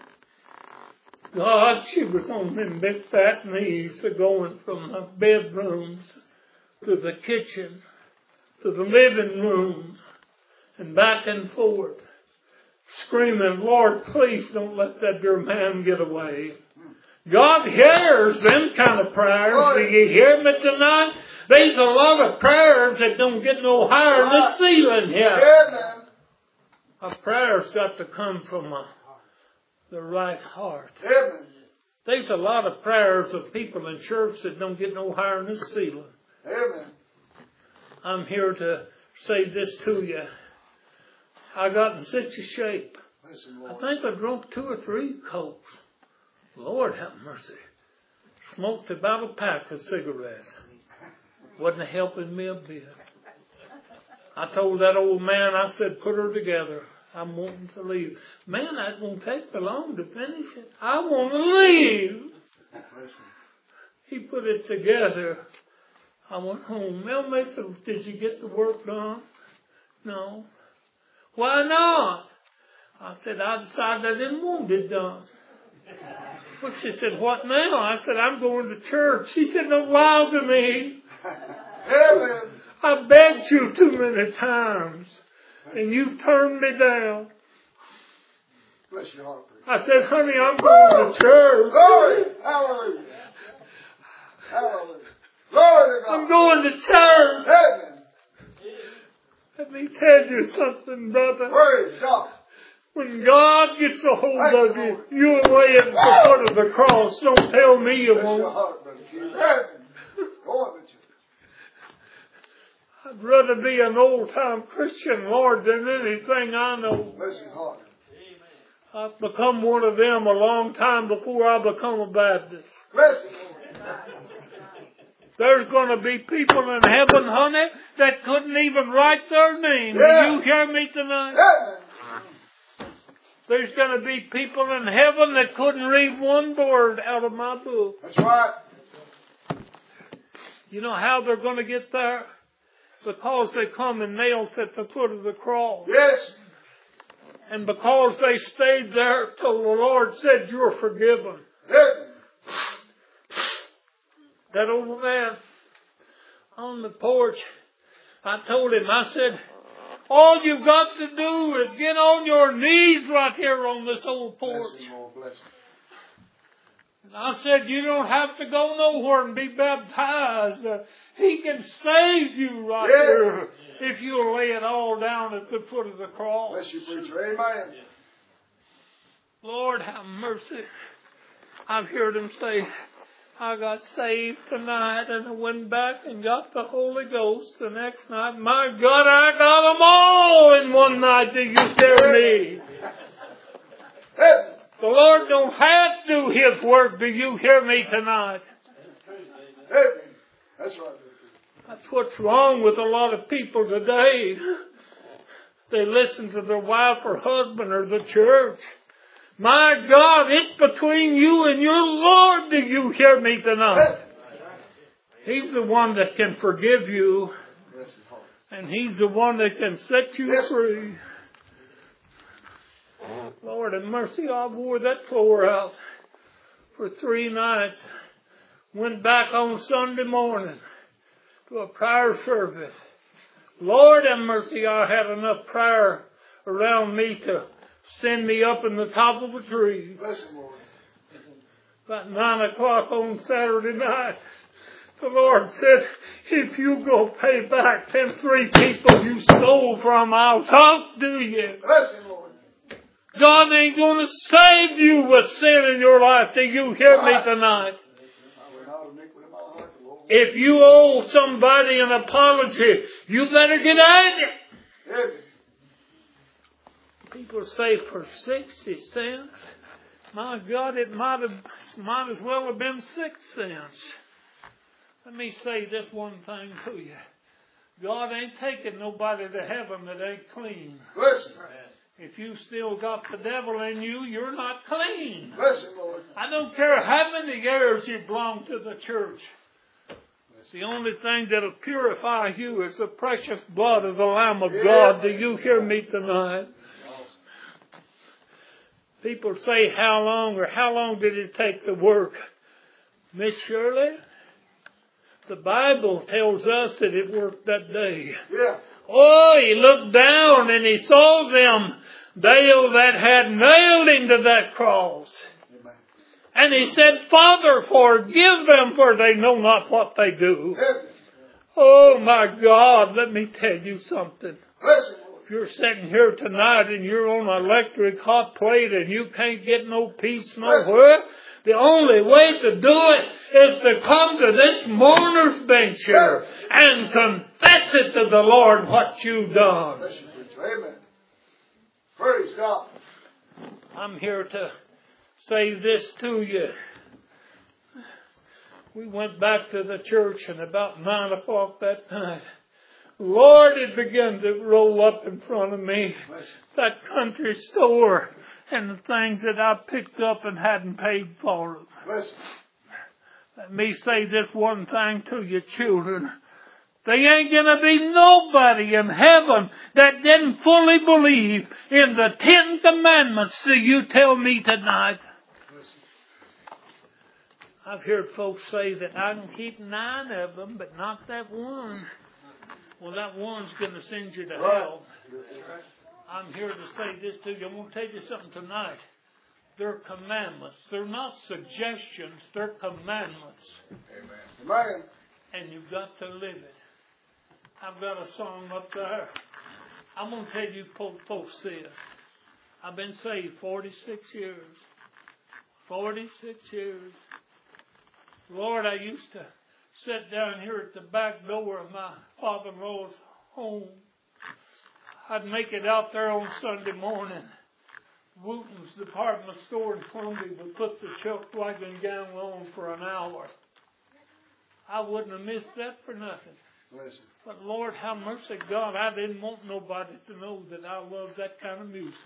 God, she was on them big fat knees going from the bedrooms to the kitchen to the living room and back and forth, screaming, Lord, please don't let that dear man get away. God hears them kind of prayers. Do you hear me tonight? There's a lot of prayers that don't get no higher than the ceiling here. A prayer's got to come from a, the right heart. There's a lot of prayers of people in church that don't get no higher than the ceiling. Amen. I'm here to say this to you. I got in such a shape. I think I drunk two or three Cokes. Lord have mercy. Smoked about a pack of cigarettes. Wasn't helping me a bit. I told that old man, I said, put her together. I'm wanting to leave. Man, that won't take me long to finish it. I want to leave. He put it together. I went home. Mel May said, did you get the work done? No. Why not? I said, I decided I didn't want it done. Well, she said, what now? I said, I'm going to church. She said, don't lie to me. Amen. I begged you too many times, and you've turned me down. Bless your heart. I said, honey, I'm going Woo! to church. Glory. Hallelujah. Hallelujah. Glory to God. I'm going to church. Amen. Let me tell you something, brother. Praise God. When God gets a hold Thank of you, you'll lay at the foot of the cross. Don't tell me you Bless won't. your heart, brother. Amen. Go on with you. I'd rather be an old-time Christian, Lord, than anything I know. Bless your heart. I've become one of them a long time before I become a Baptist. Bless you. There's going to be people in heaven, honey, that couldn't even write their name. Yeah. Do you hear me tonight? Amen. There's going to be people in heaven that couldn't read one word out of my book. That's right. You know how they're going to get there? Because they come and nailed at the foot of the cross. Yes. And because they stayed there till the Lord said, you're forgiven. Amen. that old man on the porch. I told him, I said, all you've got to do is get on your knees right here on this old porch. Bless him, Lord. Bless him. And I said, you don't have to go nowhere and be baptized. Uh, he can save you right Yeah. here if you'll lay it all down at the foot of the cross. Bless you, preacher. Amen. Lord, have mercy. I've heard him say, I got saved tonight and I went back and got the Holy Ghost the next night. My God, I got them all in one night. Did you hear me? Hey. The Lord don't have to do His work. Do you hear me tonight? Hey. That's right. That's what's wrong with a lot of people today. They listen to their wife or husband or the church. My God, it's between you and your Lord. Do you hear me tonight? He's the one that can forgive you. And He's the one that can set you free. Lord have mercy, I wore that floor out for three nights. Went back on Sunday morning to a prayer service. Lord have mercy, I had enough prayer around me to send me up in the top of a tree. Bless him, Lord. About nine o'clock on Saturday night, the Lord said, if you go pay back them three people you stole from, I'll talk to you. Bless him, Lord. God ain't going to save you with sin in your life. Do you hear me tonight? If you owe somebody an apology, you better get at it. People say for sixty cents. My God, it might have, might as well have been six cents. Let me say this one thing to you. God ain't taking nobody to heaven that ain't clean. Listen. If you still got the devil in you, you're not clean. Bless him, Lord. I don't care how many years you belong to the church. The only thing that'll purify you is the precious blood of the Lamb of God. Do you hear me tonight? People say, how long or how long did it take to work? Miss Shirley, the Bible tells us that it worked that day. Yeah. Oh, he looked down and he saw them, they that had nailed him to that cross. Amen. And he said, Father, forgive them, for they know not what they do. Amen. Oh, my God, let me tell you something. Bless him, Lord. If you're sitting here tonight and you're on an electric hot plate and you can't get no peace nowhere, the only way to do it is to come to this mourner's bench here and confess it to the Lord what you've done. Bless you, preacher. Amen. Praise God. I'm here to say this to you. We went back to the church and about nine o'clock that night, Lord, it began to roll up in front of me. That country store and the things that I picked up and hadn't paid for. Bless him. Let me say this one thing to you, children. There ain't going to be nobody in heaven that didn't fully believe in the Ten Commandments. Do you tell me tonight? I've heard folks say that I can keep nine of them, but not that one. Well, that one's going to send you to hell. I'm here to say this to you. I'm going to tell you something tonight. They're commandments. They're not suggestions. They're commandments. Amen. Amen. And you've got to live it. I've got a song up there. I'm going to tell you folks this. I've been saved forty-six years. forty-six years. Lord, I used to sit down here at the back door of my father-in-law's home. I'd make it out there on Sunday morning. Wooten's department store in Columbia would put the chuck wagon gown on for an hour. I wouldn't have missed that for nothing. Bless But Lord, have mercy, God, I didn't want nobody to know that I love that kind of music.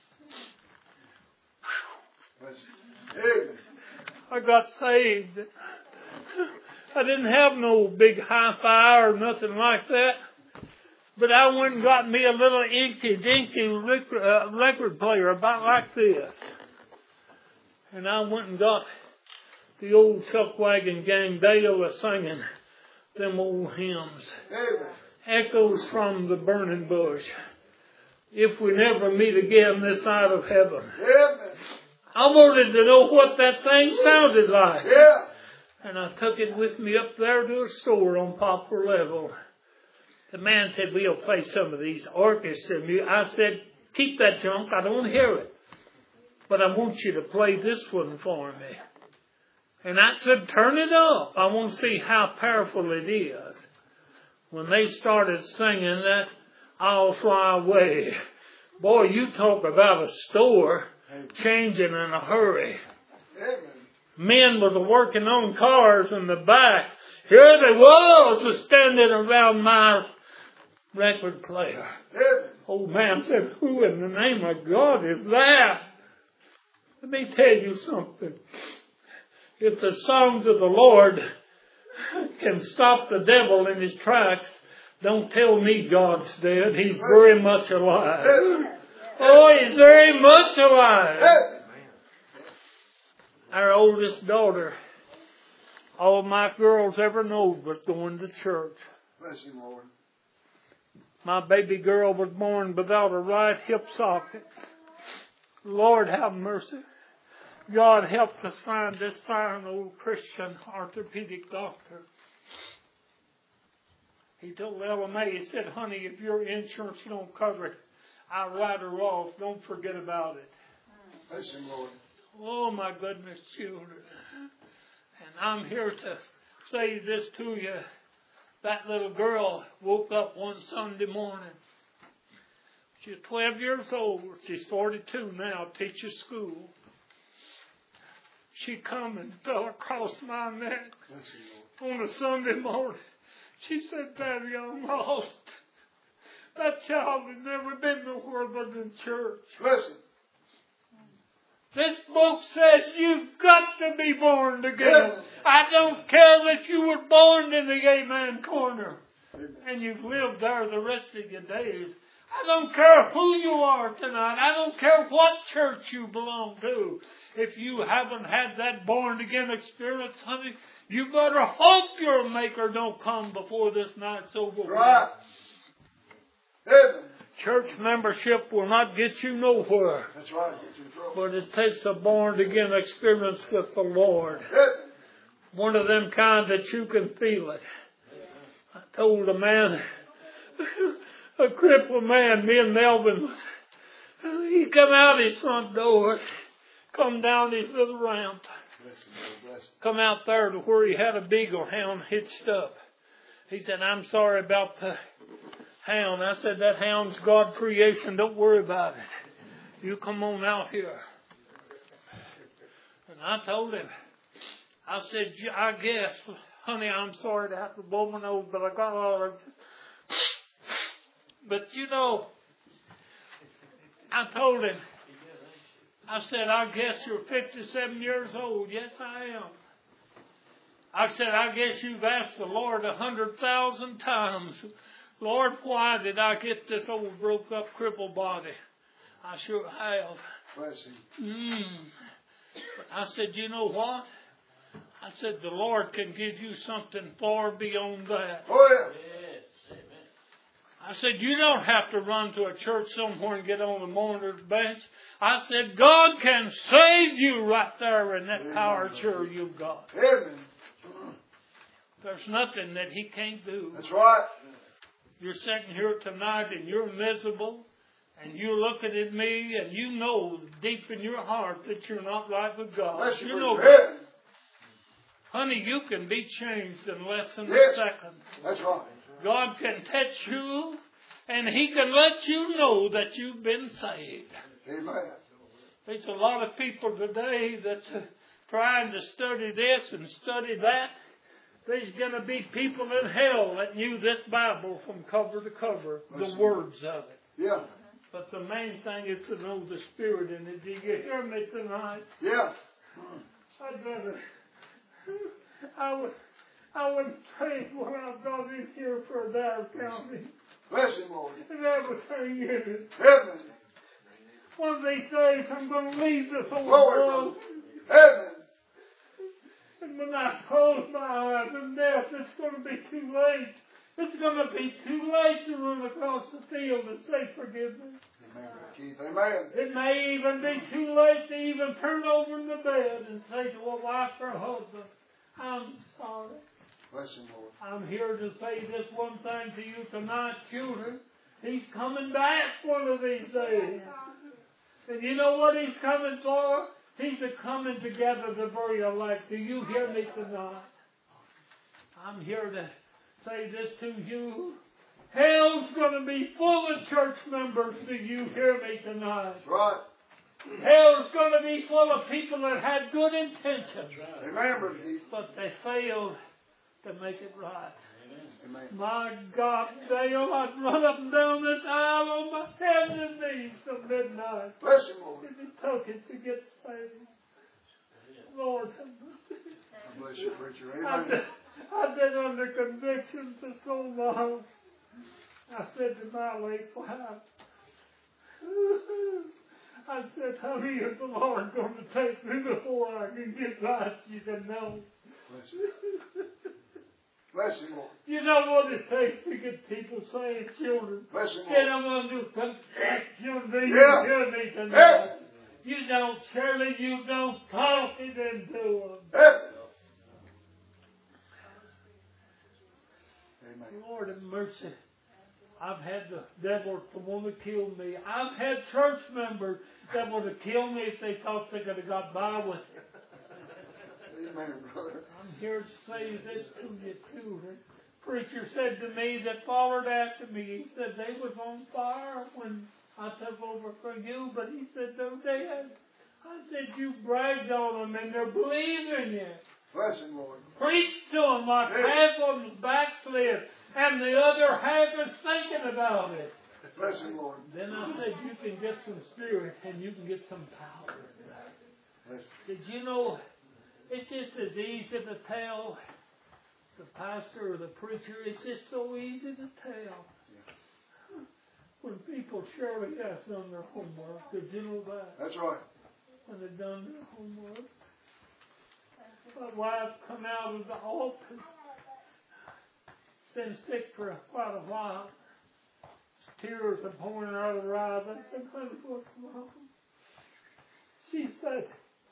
Bless Amen. I got saved. I didn't have no big hi-fi or nothing like that. But I went and got me a little inky-dinky record, uh, record player about like this. And I went and got the old Chuck Wagon Gang, Dale is singing them old hymns. Amen. Echoes from the burning bush. If we never meet again this side of heaven. Amen. I wanted to know what that thing sounded like. Yeah. And I took it with me up there to a store on Poplar Level. The man said, we'll play some of these orchestra music. I said, keep that junk. I don't hear it. But I want you to play this one for me. And I said, turn it up. I want to see how powerful it is. When they started singing that, I'll fly away. Boy, you talk about a store changing in a hurry. Amen. Men were working on cars in the back. Here they was standing around my record player. Amen. Old man said, who in the name of God is that? Let me tell you something. If the songs of the Lord can stop the devil in his tracks, don't tell me God's dead. He's very much alive. Oh, he's very much alive. Our oldest daughter, all my girls ever knowed was going to church. Bless you, Lord. My baby girl was born without a right hip socket. Lord have mercy. God helped us find this fine old Christian orthopedic doctor. He told Ella Mae, he said, honey, if your insurance don't cover it, I'll write her off. Don't forget about it. Bless you, Lord. Oh, my goodness, children. And I'm here to say this to you. That little girl woke up one Sunday morning. She's twelve years old. She's forty-two now, teaches school. She come and fell across my neck on a Sunday morning. She said, Daddy, I'm lost. That child had never been nowhere but in church. Bless him. This book says you've got to be born again. Yes. I don't care that you were born in the amen corner Amen. and you've lived there the rest of your days. I don't care who you are tonight. I don't care what church you belong to. If you haven't had that born again experience, honey, you better hope your Maker don't come before this night's over. Right. Amen. Church membership will not get you nowhere. That's right. Get you in trouble. But it takes a born again experience with the Lord. Amen. One of them kind that you can feel it. I told a man, a crippled man, me and Melvin, he come out his front door, come down his little ramp, Bless him, Lord. Bless him. come out there to where he had a beagle hound hitched up. He said, I'm sorry about the hound. I said, that hound's God creation. Don't worry about it. You come on out here. And I told him, I said, I guess, honey, I'm sorry to have to blow my nose, but I got all of it. But you know, I told him, I said, I guess you're fifty-seven years old. Yes, I am. I said, I guess you've asked the Lord a hundred thousand times, Lord, why did I get this old broke up crippled body? I sure have. Bless him. Mm. But I said, you know what? I said, the Lord can give you something far beyond that. Oh, yeah. I said, you don't have to run to a church somewhere and get on the mourner's bench. I said, God can save you right there in that power chair you've got. Amen. There's nothing that He can't do. That's right. You're sitting here tonight and you're miserable and you're looking at me and you know deep in your heart that you're not right with God. Bless you, You know, Amen. honey, you can be changed in less than Yes. a second. That's right. God can touch you and He can let you know that you've been saved. Amen. There's a lot of people today that's uh, trying to study this and study that. There's going to be people in hell that knew this Bible from cover to cover, the words of it. Yeah. But the main thing is to know the Spirit in it. Do you hear me tonight? Yeah. I'd rather, I would, I wouldn't trade what I've got in here for a Dow County Bless him, Lord. and everything in it. Amen. One of these days I'm going to leave this old Glory, world. Amen. And when I close my eyes in death, it's going to be too late. It's going to be too late to run across the field and say, forgive me. Amen, Keith. Amen. It may even be too late to even turn over in the bed and say to a wife or husband, I'm sorry. Bless him, Lord. I'm here to say this one thing to you tonight, children. He's coming back one of these days. And you know what he's coming for? He's a coming together to bury elect. Do you hear me tonight? I'm here to say this to you. Hell's going to be full of church members. Do you hear me tonight? That's right. Hell's going to be full of people that had good intentions. Amen, Brother Keith. But they failed to make it right. Amen. My God, Dale, I'd run up and down this aisle on my hands and knees till midnight. Bless him, Lord. If he took it to get saved. Lord, have mercy. Bless you, preacher. I've Amen. been, I've been under conviction for so long. I said to my late wife, I said, honey, is the Lord going to take me before I can get right? She said, no. Bless him. Bless him, Lord. You know what it takes to get people saved, children? Bless him, Get Lord. them under conviction. Do you Yeah. hear me tonight? Yeah. You don't, Shirley, you don't talk it into them. Hey. Amen. Lord have mercy. I've had the devil to want to kill me. I've had church members that would have killed me if they thought they could have got by with it. Amen, brother. I'm here to say this to you, children. Preacher said to me that followed after me, he said they was on fire when I took over for you, but he said they're dead. I said you bragged on them and they're believing you. Bless him, Lord. Preach to them like Yeah. half of them's backslid and the other half is thinking about it. Bless him, Lord. Then I said you can get some spirit and you can get some power. Bless him. Did you know it's just as easy to tell the pastor or the preacher, it's just so easy to tell. When people surely have done their homework, did you know that? That's right. When they've done their homework. My wife come out of the office, been sick for quite a while. Tears are pouring out of her eyes. I said, honey, what's wrong? She said,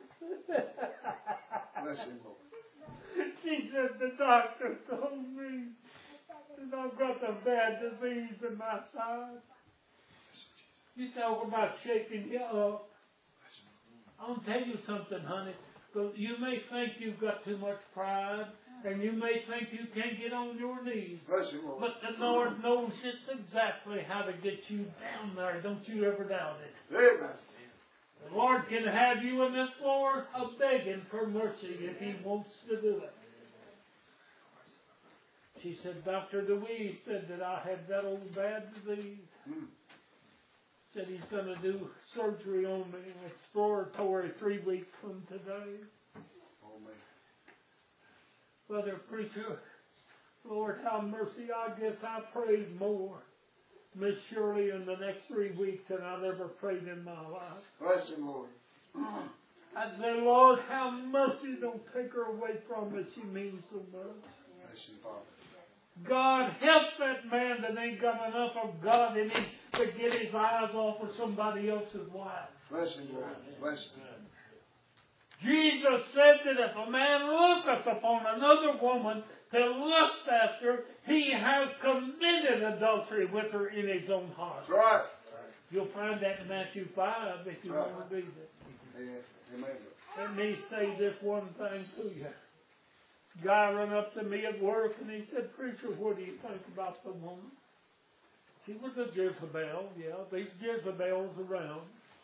Bless him, Lord. she said, the doctor told me that I've got the bad disease in my side. You talk about shaking you up. I'll tell you something, honey. But you may think you've got too much pride, and you may think you can't get on your knees. Bless him, Lord. But the Lord knows just exactly how to get you down there. Don't you ever doubt it. Amen. The Lord can have you in this floor a begging for mercy if He wants to do it. She said, Doctor DeWeese said that I had that old bad disease. Mm. Said he's going to do surgery on me, exploratory, three weeks from today. Oh, man. Brother Preacher, Lord, have mercy. I guess I prayed more, Miss Shirley, in the next three weeks than I've ever prayed in my life. Bless him, Lord. I say, Lord, have mercy. Don't take her away from me. She means so much. Bless him, Father. God, help that man that ain't got enough of God in him to get his eyes off of somebody else's wife. Bless him, Lord. Bless him. Jesus said that if a man looketh upon another woman to lust after, he has committed adultery with her in his own heart. That's right. You'll find that in Matthew five if you Right. want to read it. Amen. Let me say this one thing to you. Guy ran up to me at work and he said, Preacher, what do you think about the woman? She was a Jezebel, yeah, these Jezebels around.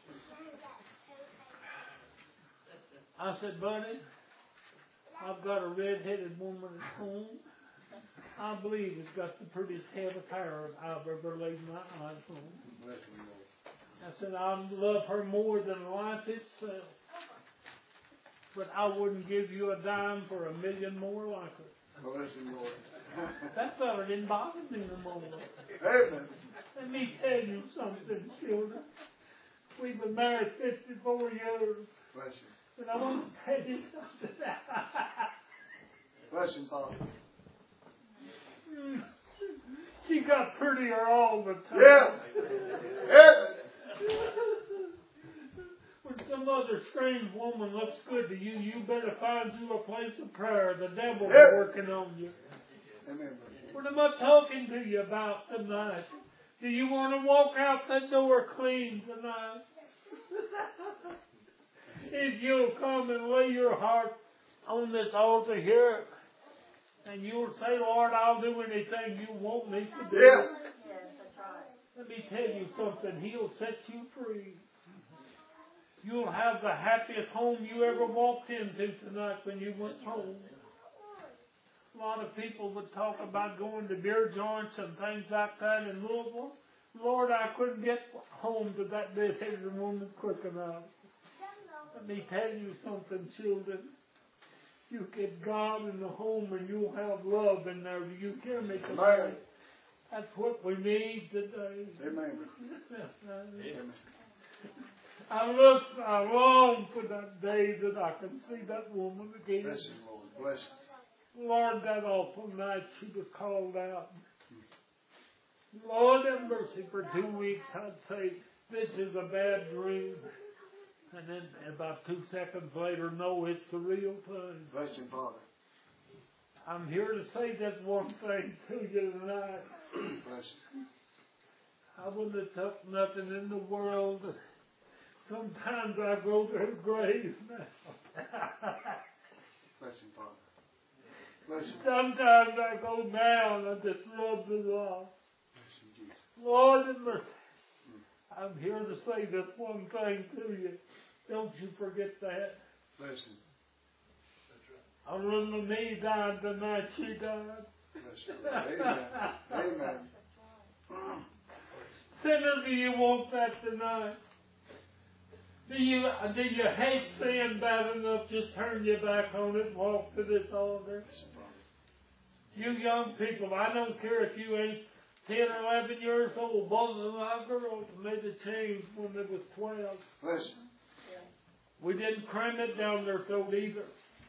I said, Buddy, I've got a red-headed woman at home. I believe it's got the prettiest head of hair I've ever laid my eyes on. Bless him, Lord. I said, I love her more than life itself. But I wouldn't give you a dime for a million more like her. Bless him, Lord. That fella didn't bother me no more. Amen. Let me tell you something, children. We've been married fifty-four years. Bless him. And I want to tell you something. Bless him, Father. She got prettier all the time. Yeah. Yeah. When some other strange woman looks good to you, you better find you a place of prayer. The devil's Yeah. working on you. Amen. What am I talking to you about tonight? Do you want to walk out that door clean tonight? If you'll come and lay your heart on this altar here, and you'll say, Lord, I'll do anything you want me to do. Yeah. Yes, that's right. Let me tell you something. He'll set you free. You'll have the happiest home you ever walked into tonight when you went home. A lot of people would talk about going to beer joints and things like that in Louisville. Lord, I couldn't get home to that dead-headed woman quick enough. Let me tell you something, children. You get God in the home and you'll have love in there. Do you hear me tonight? Amen. That's what we need today. Amen. Amen. I look, I long for that day that I can see that woman again. Bless him, Lord. Bless him. Lord, that awful night she was called out. Lord have mercy, for two weeks I'd say, this is a bad dream. And then about two seconds later, no, it's the real thing. Bless him, Father. I'm here to say that one thing to you tonight. Bless him. I wouldn't have took nothing in the world. Sometimes I go to the grave now. Bless him, Father. Bless him. Sometimes I go down and just rub the law. Bless him, Jesus. Lord have mercy. I'm here to say this one thing to you. Don't you forget that. Bless him. I remember me died the night she died. Bless him. Amen. Amen. Sinner, do you want that tonight? Do you, do you hate sin bad enough just turn your back on it and walk to this altar? You young people, I don't care if you ain't ten or eleven years old. Both of my girls made the change when they was twelve. Bless him. We didn't cram it down their throat either.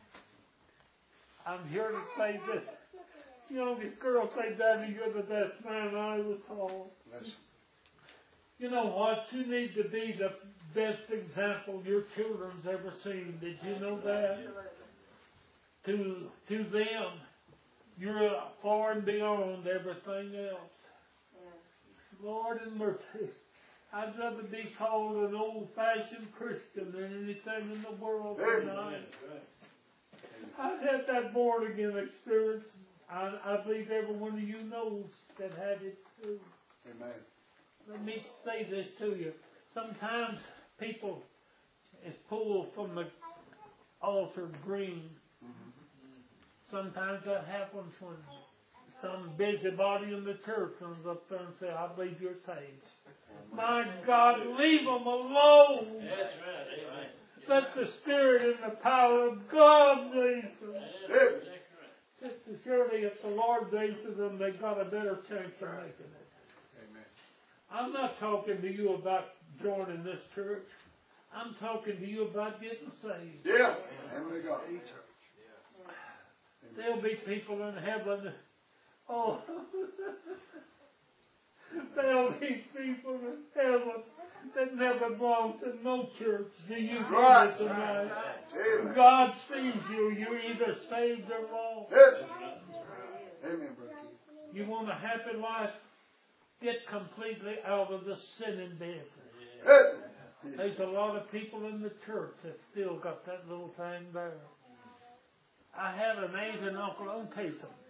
I'm here to say this. You know, this girl say, Daddy, you're the best man I ever saw. Bless him. You know what? You need to be the best example your children's ever seen. Did you know that? To, to them, you're far and beyond everything else. Lord in mercy. I'd rather be called an old-fashioned Christian than anything in the world tonight. I've had that born-again experience. I, I believe every one of you knows that had it too. Amen. Let me say this to you. Sometimes people is pulled from the altar green. Sometimes that happens when some busybody in the church comes up there and says, I believe you're saved. My God, leave them alone. That's right. Amen. Let the Spirit and the power of God raise them. Amen. Sister Shirley, if the Lord raises them, they've got a better chance of making it. Amen. I'm not talking to you about joining this church. I'm talking to you about getting saved. Yeah. Amen. God. There'll be people in heaven. Oh, there'll be people in heaven that never belong to no church. Do you hear Right. me tonight? Amen. God sees you. You're either saved or lost. Amen. Amen, Brother Keith. You want a happy life? Get completely out of the sinning business. Amen. There's a lot of people in the church that still got that little thing there. I have an aunt and uncle. I'll tell you something.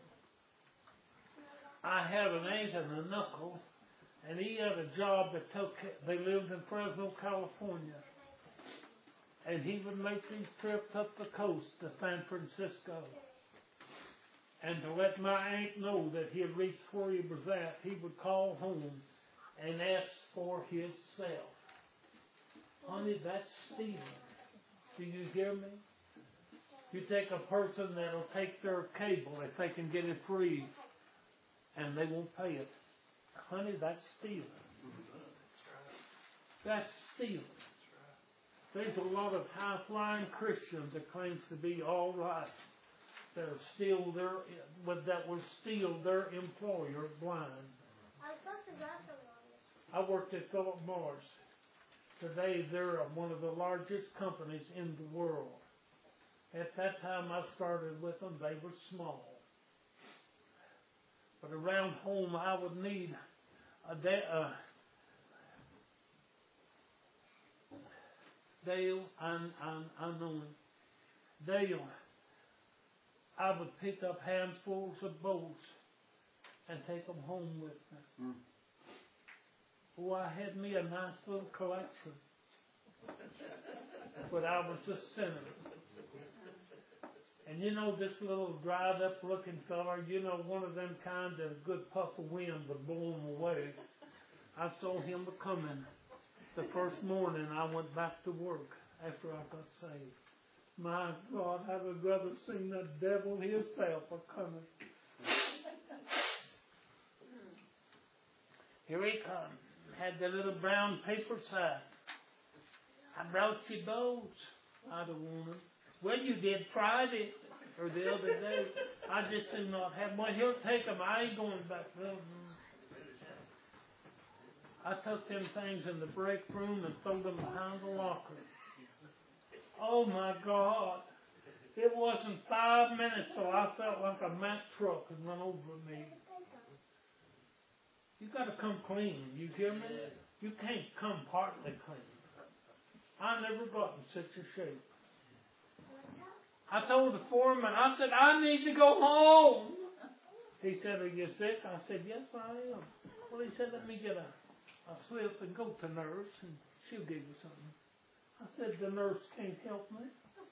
I have an aunt and an uncle, and he had a job that took. They lived in Fresno, California, and he would make these trips up the coast to San Francisco. And to let my aunt know that he had reached where he was at, he would call home and ask for himself. Honey, that's stealing. Do you hear me? You take a person that'll take their cable if they can get it free, and they won't pay it. Honey, that's stealing. That's stealing. There's a lot of high-flying Christians that claims to be all right. that are still their, but that was still their employer blind. I worked at Philip Morris. Today they're one of the largest companies in the world. At that time I started with them, they were small. But around home I would need a da- uh, Dale, I, I, I know him. Dale, I would pick up handfuls of boats and take them home with me. Mm. Oh, I had me a nice little collection. But I was a sinner. And you know this little dried up looking fella, you know, one of them kind of good puff of wind would blow him away. I saw him coming. The first morning I went back to work after I got saved. My God, I would rather seen the devil himself a coming. Here he comes. Had the little brown paper sack. I brought you boats. I'd have worn them. Well, you did Friday or the other day. I just did not have. Well, he'll take them. I ain't going back there. I took them things in the break room and threw them behind the locker. Oh my God. It wasn't five minutes till I felt like a Mack truck had run over me. You got to come clean. You hear me? You can't come partly clean. I never got in such a shape. I told the foreman, I said, I need to go home. He said, are you sick? I said, yes, I am. Well, he said, let me get a, a slip and go to nurse, and she'll give you something. I said, the nurse can't help me.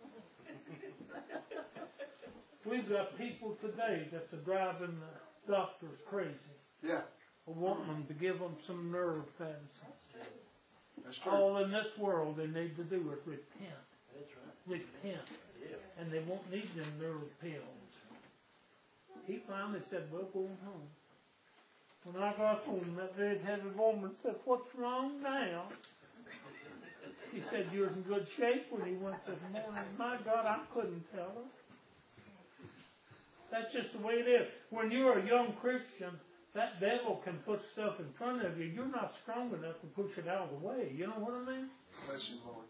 We've got people today that's driving the doctors crazy. Yeah. Want them to give them some nerve medicine. That's true. All in this world they need to do is repent. That's right. Repent. Yeah. And they won't need them nerve pills. He finally said, we're going home. When I got home, that red-headed woman said, what's wrong now? She said, you're in good shape when he went this morning. My God, I couldn't tell her. That's just the way it is. When you're a young Christian, that devil can put stuff in front of you. You're not strong enough to push it out of the way. You know what I mean? Bless you, Lord.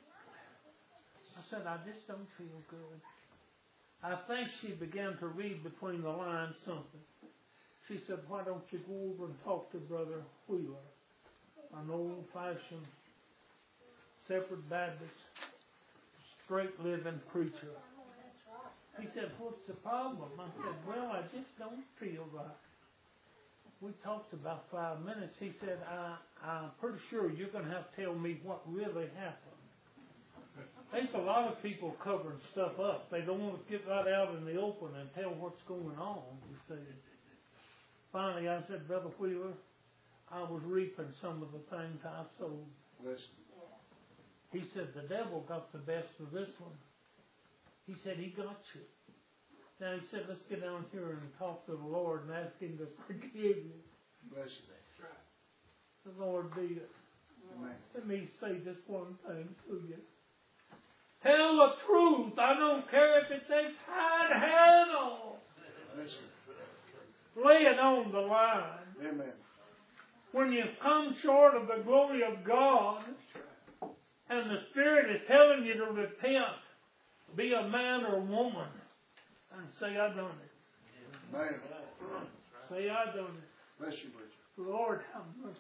I said, I just don't feel good. I think she began to read between the lines something. She said, why don't you go over and talk to Brother Wheeler, an old-fashioned Separate Baptist, straight-living preacher. He said, what's the problem? I said, well, I just don't feel right. We talked about five minutes. He said, I, I'm pretty sure you're going to have to tell me what really happened. There's a lot of people covering stuff up. They don't want to get right out in the open and tell what's going on, you see. Finally, I said, Brother Wheeler, I was reaping some of the things I sowed. Listen. He said, the devil got the best of this one. He said, he got you. Now he said, let's get down here and talk to the Lord and ask him to forgive you. Bless you. The Lord be it. Amen. Let me say this one thing to you. Tell the truth. I don't care if it takes hide handle. Bless you. Lay it on the line. Amen. When you come short of the glory of God and the Spirit is telling you to repent, be a man or woman and say, I done it. Amen. Say, I done it. Bless you, Bridget. Lord, have mercy.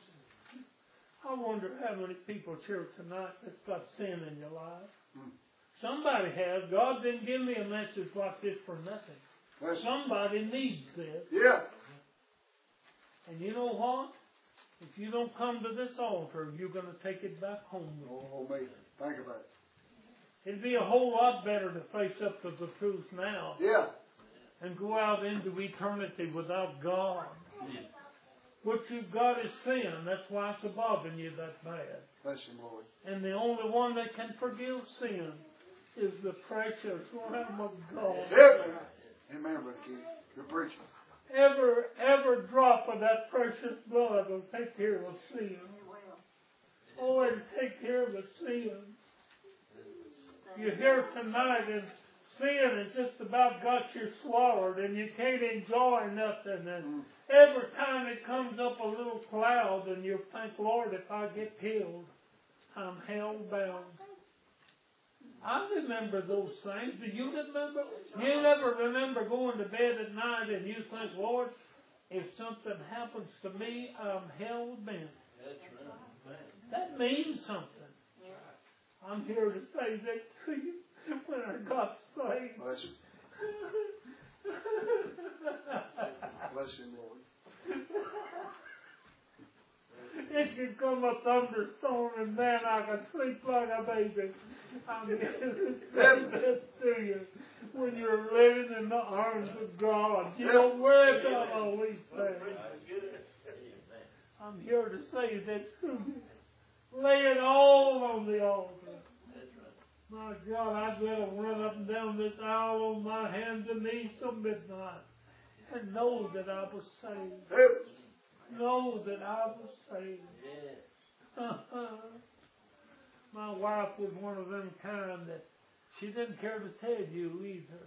I wonder how many people here tonight that's got sin in your life. Hmm. Somebody has. God didn't give me a message like this for nothing. Bless Somebody you. needs this. Yeah. And you know what? If you don't come to this altar, you're going to take it back home with you. Oh, me. Think about it. It'd be a whole lot better to face up to the truth now. Yeah. And go out into eternity without God. Yeah. What you've got is sin. That's why it's bothering you that bad. Bless you, Lord. And the only one that can forgive sin is the precious Lamb of God. Amen. Amen, Brother Keith. You're preaching. Every, every drop of that precious blood will take care of sin. Oh, it'll take care of the sin. You're here tonight and sin has just about got you swallowed and you can't enjoy nothing. And every time it comes up a little cloud and you think, Lord, if I get killed, I'm hell bound. I remember those things. Do you remember? You never remember going to bed at night and you think, Lord, if something happens to me, I'm hell bent. That's right. That means something. I'm here to say that to you when I got saved. Bless him. Bless him, Lord. It could come a thunderstorm and then I could sleep like a baby. I'm here to say that to you. When you're living in the arms of God, you don't worry about all these things. I'm here to say that to you. Lay it all on the altar. My God, I'd rather run up and down this aisle on my hands and knees till midnight and know that I was saved. Know that I was saved. My wife was one of them kind that she didn't care to tell you either.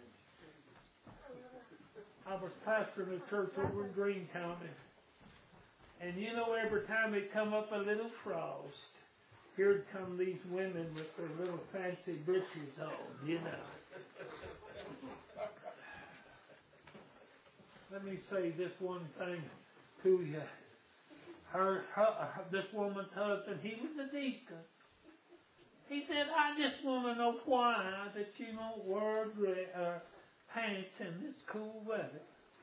I was pastoring a church over in Greene County. And you know, every time it come up a little frost, here'd come these women with their little fancy breeches on, you know. Let me say this one thing to you. Her, her, this woman's husband, he was a deacon. He said, I just want to know why that you don't wear uh, pants in this cool weather.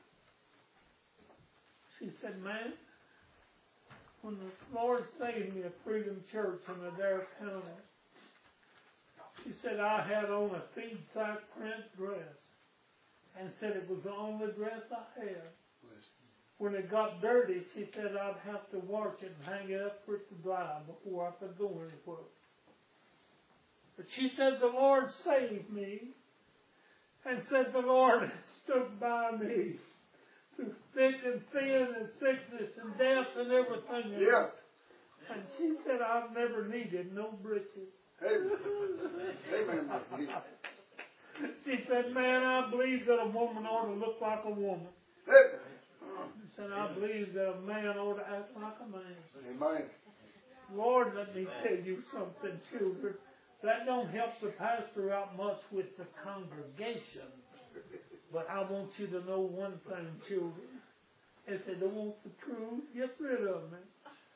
She said, man, when the Lord saved me at Freedom Church in Adair County, she said I had on a feed sack print dress and said it was the only dress I had. When it got dirty, she said I'd have to wash it and hang it up for it to dry before I could go anywhere. But she said the Lord saved me and said the Lord stood by me through thick and thin and sickness and death and everything. Yeah. And she said I've never needed no breeches. Amen. She said, man, I believe that a woman ought to look like a woman. She said, I believe that a man ought to act like a man. Amen. Lord, let me tell you something, children. That don't help the pastor out much with the congregation. But I want you to know one thing, children. If they don't want the truth, get rid of them.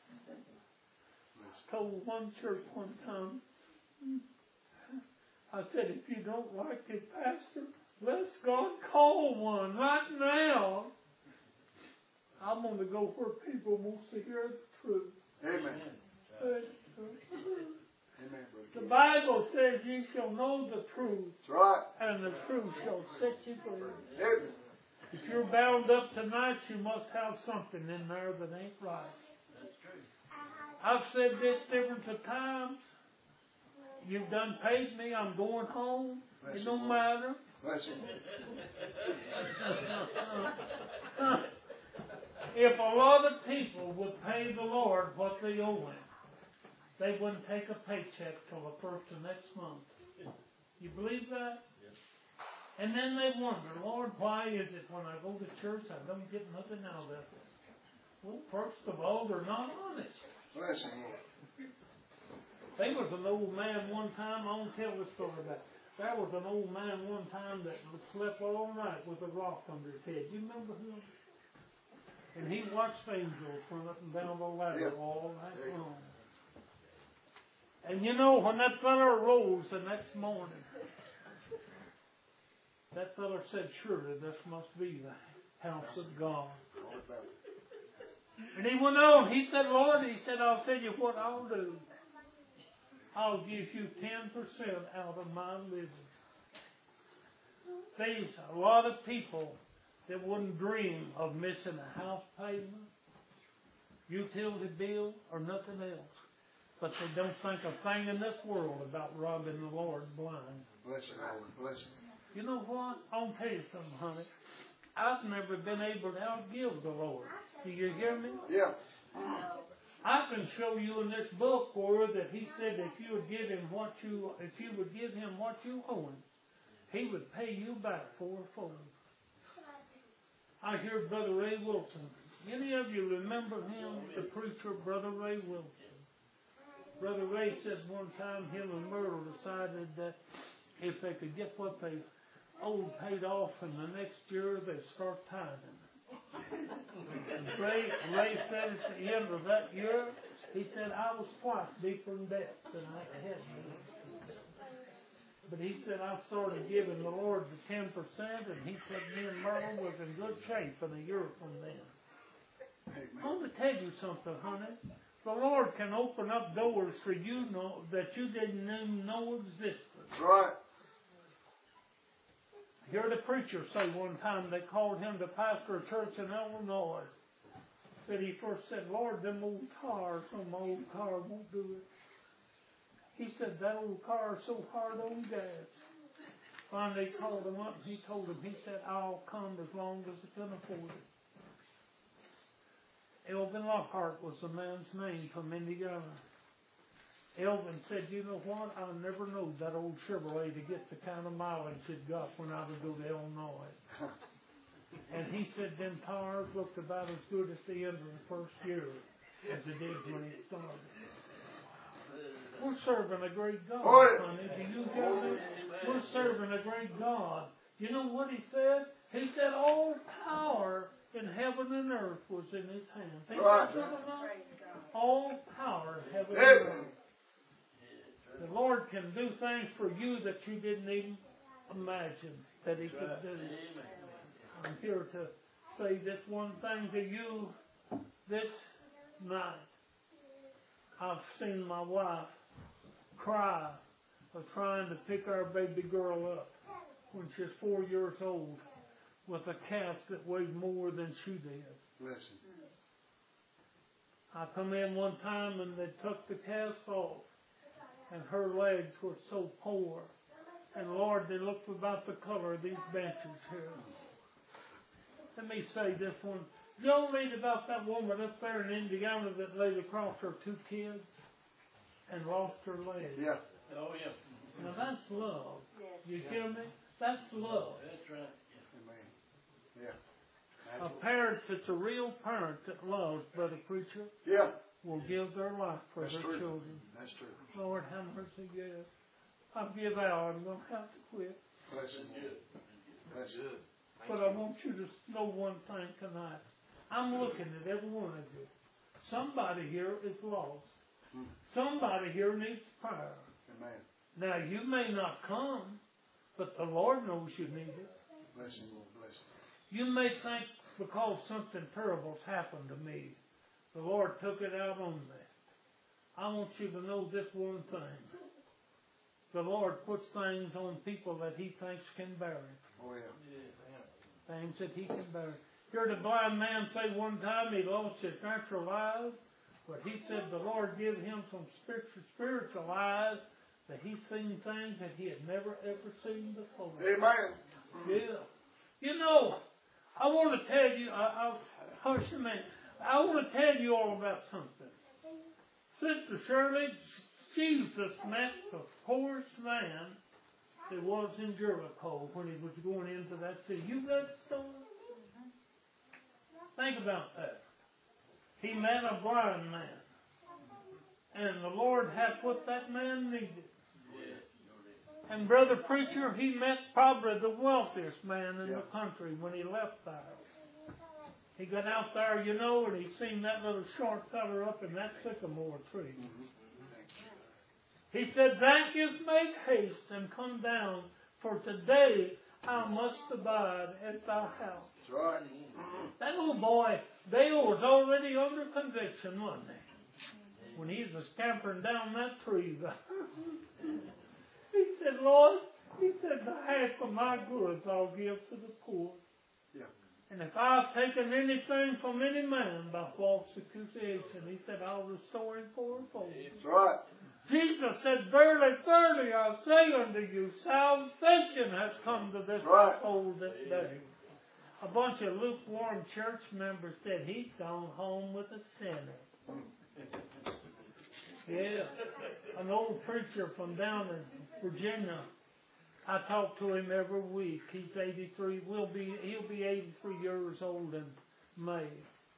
I told one church one time, I said, if you don't like it, pastor, let's God call one right now. I'm going to go where people want to hear the truth. Amen. Amen. Amen, The Bible says you shall know the truth. That's right. And the truth shall set you free. Amen. If you're bound up tonight, you must have something in there that ain't right. That's true. I've said this different times. You've done paid me. I'm going home. It don't matter. Bless him. If a lot of people would pay the Lord what they owe Him, they wouldn't take a paycheck till the first of next month. You believe that? Yes. And then they wonder, Lord, why is it when I go to church I don't get nothing out of it? Well, first of all, they're not honest. Bless him, Lord. There was an old man one time, I won't tell this story about it. There was an old man one time that slept all night with a rock under his head. You remember him? And he watched angels run up and down the ladder Yeah. all night long. And you know, when that fella rose the next morning, that fella said, surely this must be the house of God. And he went on, he said, Lord, he said, I'll tell you what I'll do. I'll give you ten percent out of my living. There's a lot of people that wouldn't dream of missing a house payment, utility bill, or nothing else. But they don't think a thing in this world about robbing the Lord blind. Bless him, Lord. Bless him. You know what? I'll tell you something, honey. I've never been able to outgive the Lord. Do you hear me? Yeah. I can show you in this book where that He said if you would give Him what you, if you would give Him what you owe Him, he would pay you back fourfold. I hear Brother Ray Wilson. Any of you remember him, the preacher, Brother Ray Wilson? Brother Ray said one time him and Myrtle decided that if they could get what they owed paid off in the next year, they'd start tithing. And Ray, Ray said at the end of that year, he said, I was twice deeper in debt than I had been. But he said, I started giving the Lord the ten percent, and he said me and Myrtle was in good shape in a year from then. I want to tell you something, honey. The Lord can open up doors for you know, that you didn't even know existed. Right. I heard a preacher say one time they called him to pastor a church in Illinois. That he first said, Lord, them old cars on my old car won't do it. He said, that old car is so hard on gas. Finally called him up and he told him, he said, I'll come as long as I can afford it. Elvin Lockhart was the man's name from Indiana. Elvin said, you know what, I never knew that old Chevrolet to get the kind of mileage it got when I would go to Illinois. And he said them tires looked about as good at the end of the first year as they did when it started. We're serving a great God, honey. Do you hear me? We're serving a great God. You know what he said? He said all power in heaven and earth was in his hand. Think Right. All power in heaven and earth. The Lord can do things for you that you didn't even imagine that he could do. I'm here to say this one thing to you this night. I've seen my wife cry of trying to pick our baby girl up when she was four years old with a cast that weighed more than she did. Listen. I come in one time and they took the cast off and her legs were so poor. And Lord, they looked about the color of these benches here. Let me say this one. Y'all read about that woman up there in Indiana that laid across her two kids and lost her legs. Yeah. Oh, yeah. Now that's love. You hear me? That's love. That's right. Amen. Yeah. A parent that's a real parent that loves, brother preacher, Yeah. will give their life for That's their true. children. That's true. Lord, have mercy, yes. I give out. I'm going to have to quit. Bless him. Bless him. But I want you to know one thing tonight. I'm looking at every one of you. Somebody here is lost. Somebody here needs prayer. Amen. Now, you may not come, but the Lord knows you need it. Bless him, Lord. Bless him. You may think because something terrible's happened to me, the Lord took it out on me. I want you to know this one thing. The Lord puts things on people that he thinks can bear it. Oh, yeah. Things that he can bear. Heard a blind man say one time he lost his natural eyes, but he said the Lord gave him some spiritual, spiritual eyes that he's seen things that he had never ever seen before. Amen. Yeah. You know, I want to tell you, I, I, hush a minute. I want to tell you all about something. Sister Shirley, Jesus met the poorest man that was in Jericho when he was going into that city. You read the story? Think about that. He met a blind man. And the Lord had what that man needed. And Brother Preacher, he met probably the wealthiest man in the country when he left there. He got out there, you know, and he seen that little short feller up in that sycamore tree. He said, Zacchaeus, make haste and come down, for today I must abide at thy house. That's right. That little boy, Dale, was already under conviction, wasn't he? When he was scampering down that tree. He said, Lord, he said, the half of my goods I'll give to the poor. Yeah. And if I've taken anything from any man by false accusation, he said, I'll restore him fourfold. That's right. Jesus said, verily, verily, I say unto you, salvation has come to this Right. soul this day. A bunch of lukewarm church members said, he's gone home with a sinner. Yeah. An old preacher from down in Virginia I talk to him every week. He's eighty-three. Will be he'll be eighty-three years old in May.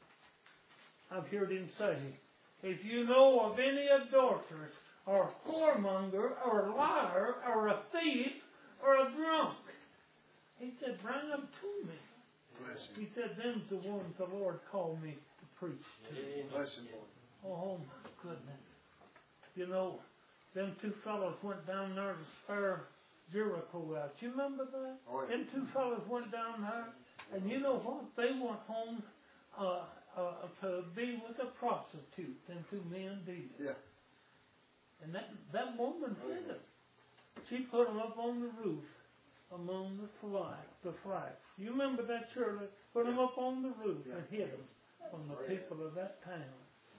I've heard him say, if you know of any adulteress or whoremonger or a liar or a thief or a drunk, he said, bring them to me. Bless him. He said, them's the ones the Lord called me to preach to. Bless him, Lord. Oh my goodness. You know, them two fellows went down there to spare Jericho out. You remember that? Oh, yeah. Them two fellows went down there, and you know what? They went home uh, uh, to be with a prostitute. Them two men did. Yeah. And that that woman hid them. She put them up on the roof among the flax. The flax. You remember that, Shirley? Put them up on the roof Yeah. and hid them from the people of that town.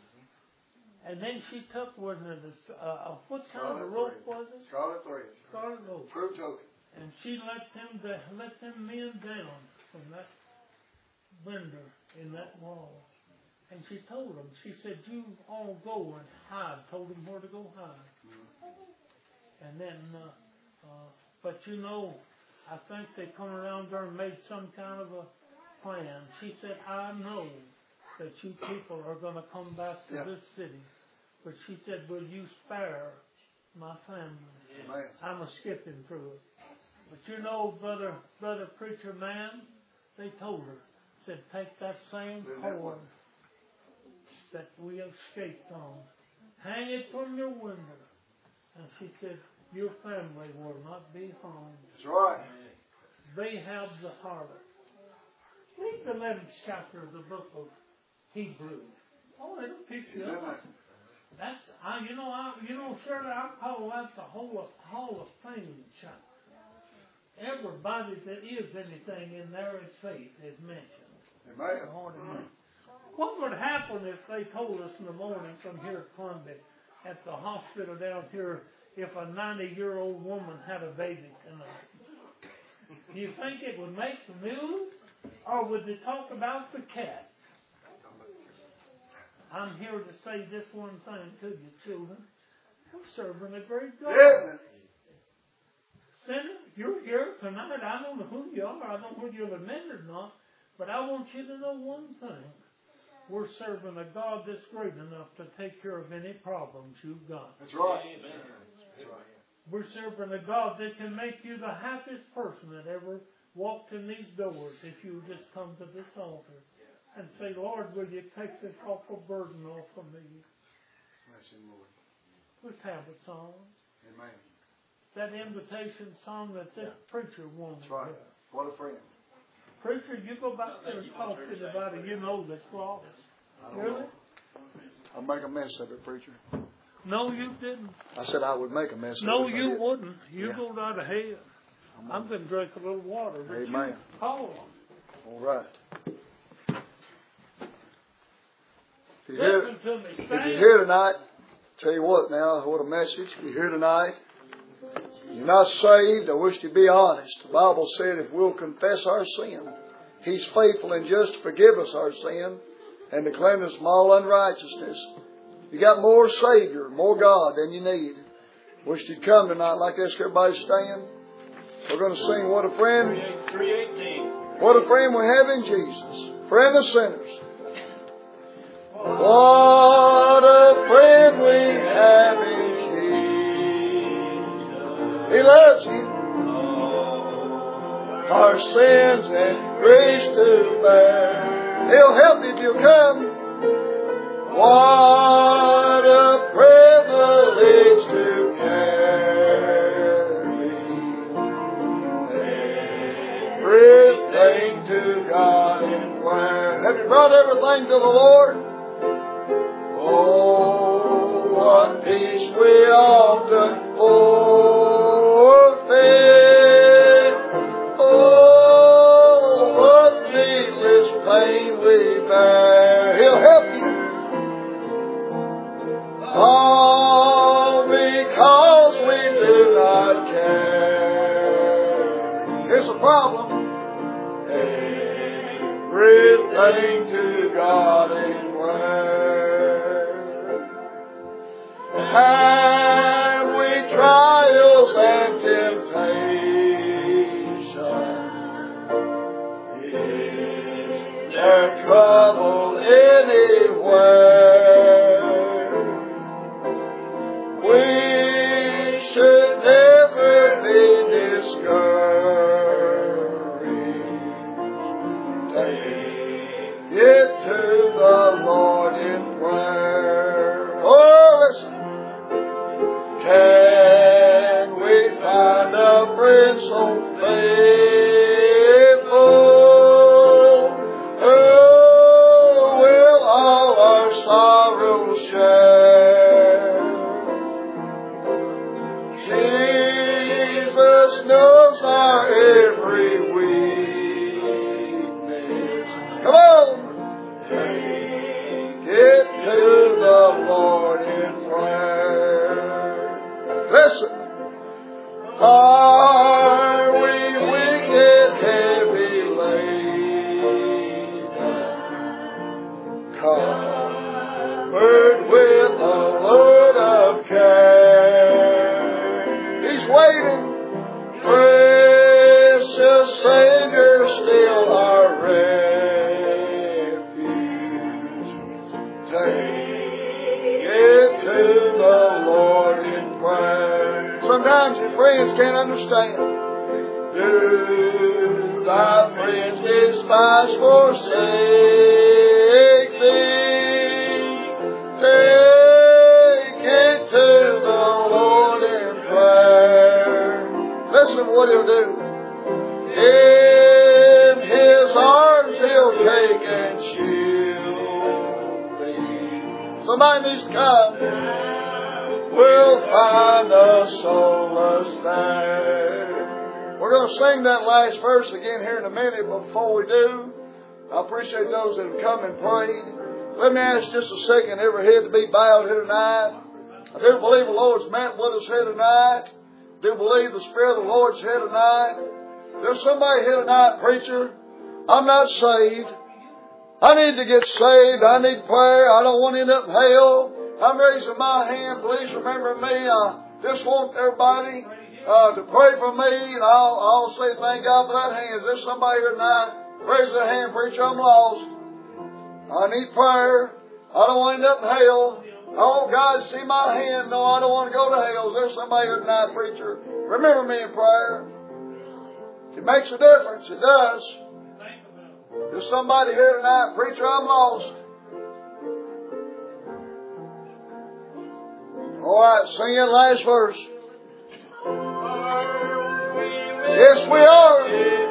And then she took, wasn't it, a, uh, what kind of rope was it? Scarlet thread. Scarlet rope. True token. And she let them da- let them men down from that window in that wall. And she told them, she said, you all go and hide. Told them where to go hide. Mm-hmm. And then, uh, uh, but you know, I think they come around there and made some kind of a plan. She said, I know that you people are going to come back to Yeah. this city. But she said, will you spare my family? Amen. I'm a skipping through it. But you know, brother, brother preacher man, they told her, said, take that same Isn't that cord that we escaped on, hang it from your window. And she said, your family will not be harmed. That's right. They have the harlot. Read the eleventh chapter of the book of Hebrews. Oh, it'll pick you Isn't up. it? That's, I, you know, I, you know, Shirley, I call that the Hall of, Hall of Fame chapter. Everybody that is anything in there in faith is mentioned. Amen. Lord, amen. What would happen if they told us in the morning from here at Columbia, at the hospital down here, if a ninety-year-old woman had a baby tonight? Do you think it would make the news? Or would they talk about the cats? I'm here to say this one thing to you, children. We're serving a great God. Yeah. Sinner, you're here tonight. I don't know who you are. I don't know whether you'll admit it or not. But I want you to know one thing. We're serving a God that's great enough to take care of any problems you've got. That's right. That's right. We're serving a God that can make you the happiest person that ever walked in these doors if you just come to this altar and say, Lord, will you take this awful burden off of me? Bless him, Lord. Let's have a song. Amen. That invitation song that this Yeah. preacher wanted. That's right. What a friend. Preacher, you go back there and talk to anybody you know that's lost. I don't Really? know. I'll make a mess of it, preacher. No, you didn't. I said I would make a mess No, of it. you wouldn't. You Yeah. go right ahead. I'm going to drink a little water. But Amen. You call on. All right. If you're, here, Listen to me. if you're Stand. here tonight, tell you what now, what a message. If you're here tonight, you're not saved, I wish you'd be honest. The Bible said if we'll confess our sin, He's faithful and just to forgive us our sin and to cleanse us from all unrighteousness. You got more Savior, more God than you need. Wish you'd come tonight like this. Everybody stand. We're going to sing What a Friend. three eighteen. What a friend we have in Jesus. Friend of sinners. What a friend we have in Jesus. He loves you. Our sins and grace to bear. He'll help you if you'll come. What a privilege to carry everything to God in prayer. Have you brought everything to the Lord? Oh, what peace we often forfeit. Oh, what needless pain we bear. He'll help you. All because we do not care. Here's the problem. Everything to God in prayer. Have we trials and temptations? trouble anywhere. We should never be discouraged. Take it to the Lord in prayer. Oh, listen. Can we find a friend so faithful, who will all our sorrows share? Jesus knows our every weakness. Come on! Take it to the Lord in prayer. Listen. Are we wicked, heavy laden, covered with a load of care? He's waiting. Precious Savior, still our refuge. Take it to the Lord in prayer. Sometimes your friends can't understand. Do thy friends despise, forsake thee? Take it to the Lord in prayer. Listen to what He'll do. In His arms He'll take and shield thee. Somebody needs to come. We'll find a solace there. We're going to sing that last verse again here in a minute. Before we do, I appreciate those that have come and prayed. Let me ask just a second, every head to be bowed here tonight. I do believe the Lord's met with us here tonight. I do believe the Spirit of the Lord's here tonight. There's somebody here tonight, preacher. I'm not saved. I need to get saved. I need prayer. I don't want to end up in hell. I'm raising my hand. Please remember me. I just want everybody uh, to pray for me. And I'll, I'll say thank God for that hand. Is there somebody here tonight? Raise their hand, preacher. I'm lost. I need prayer. I don't want to end up in hell. I want God to see my hand. No, I don't want to go to hell. Is there somebody here tonight, preacher? Remember me in prayer. It makes a difference. It does. There's somebody here tonight, preacher, I'm lost. All right, sing that last verse. Yes, we are.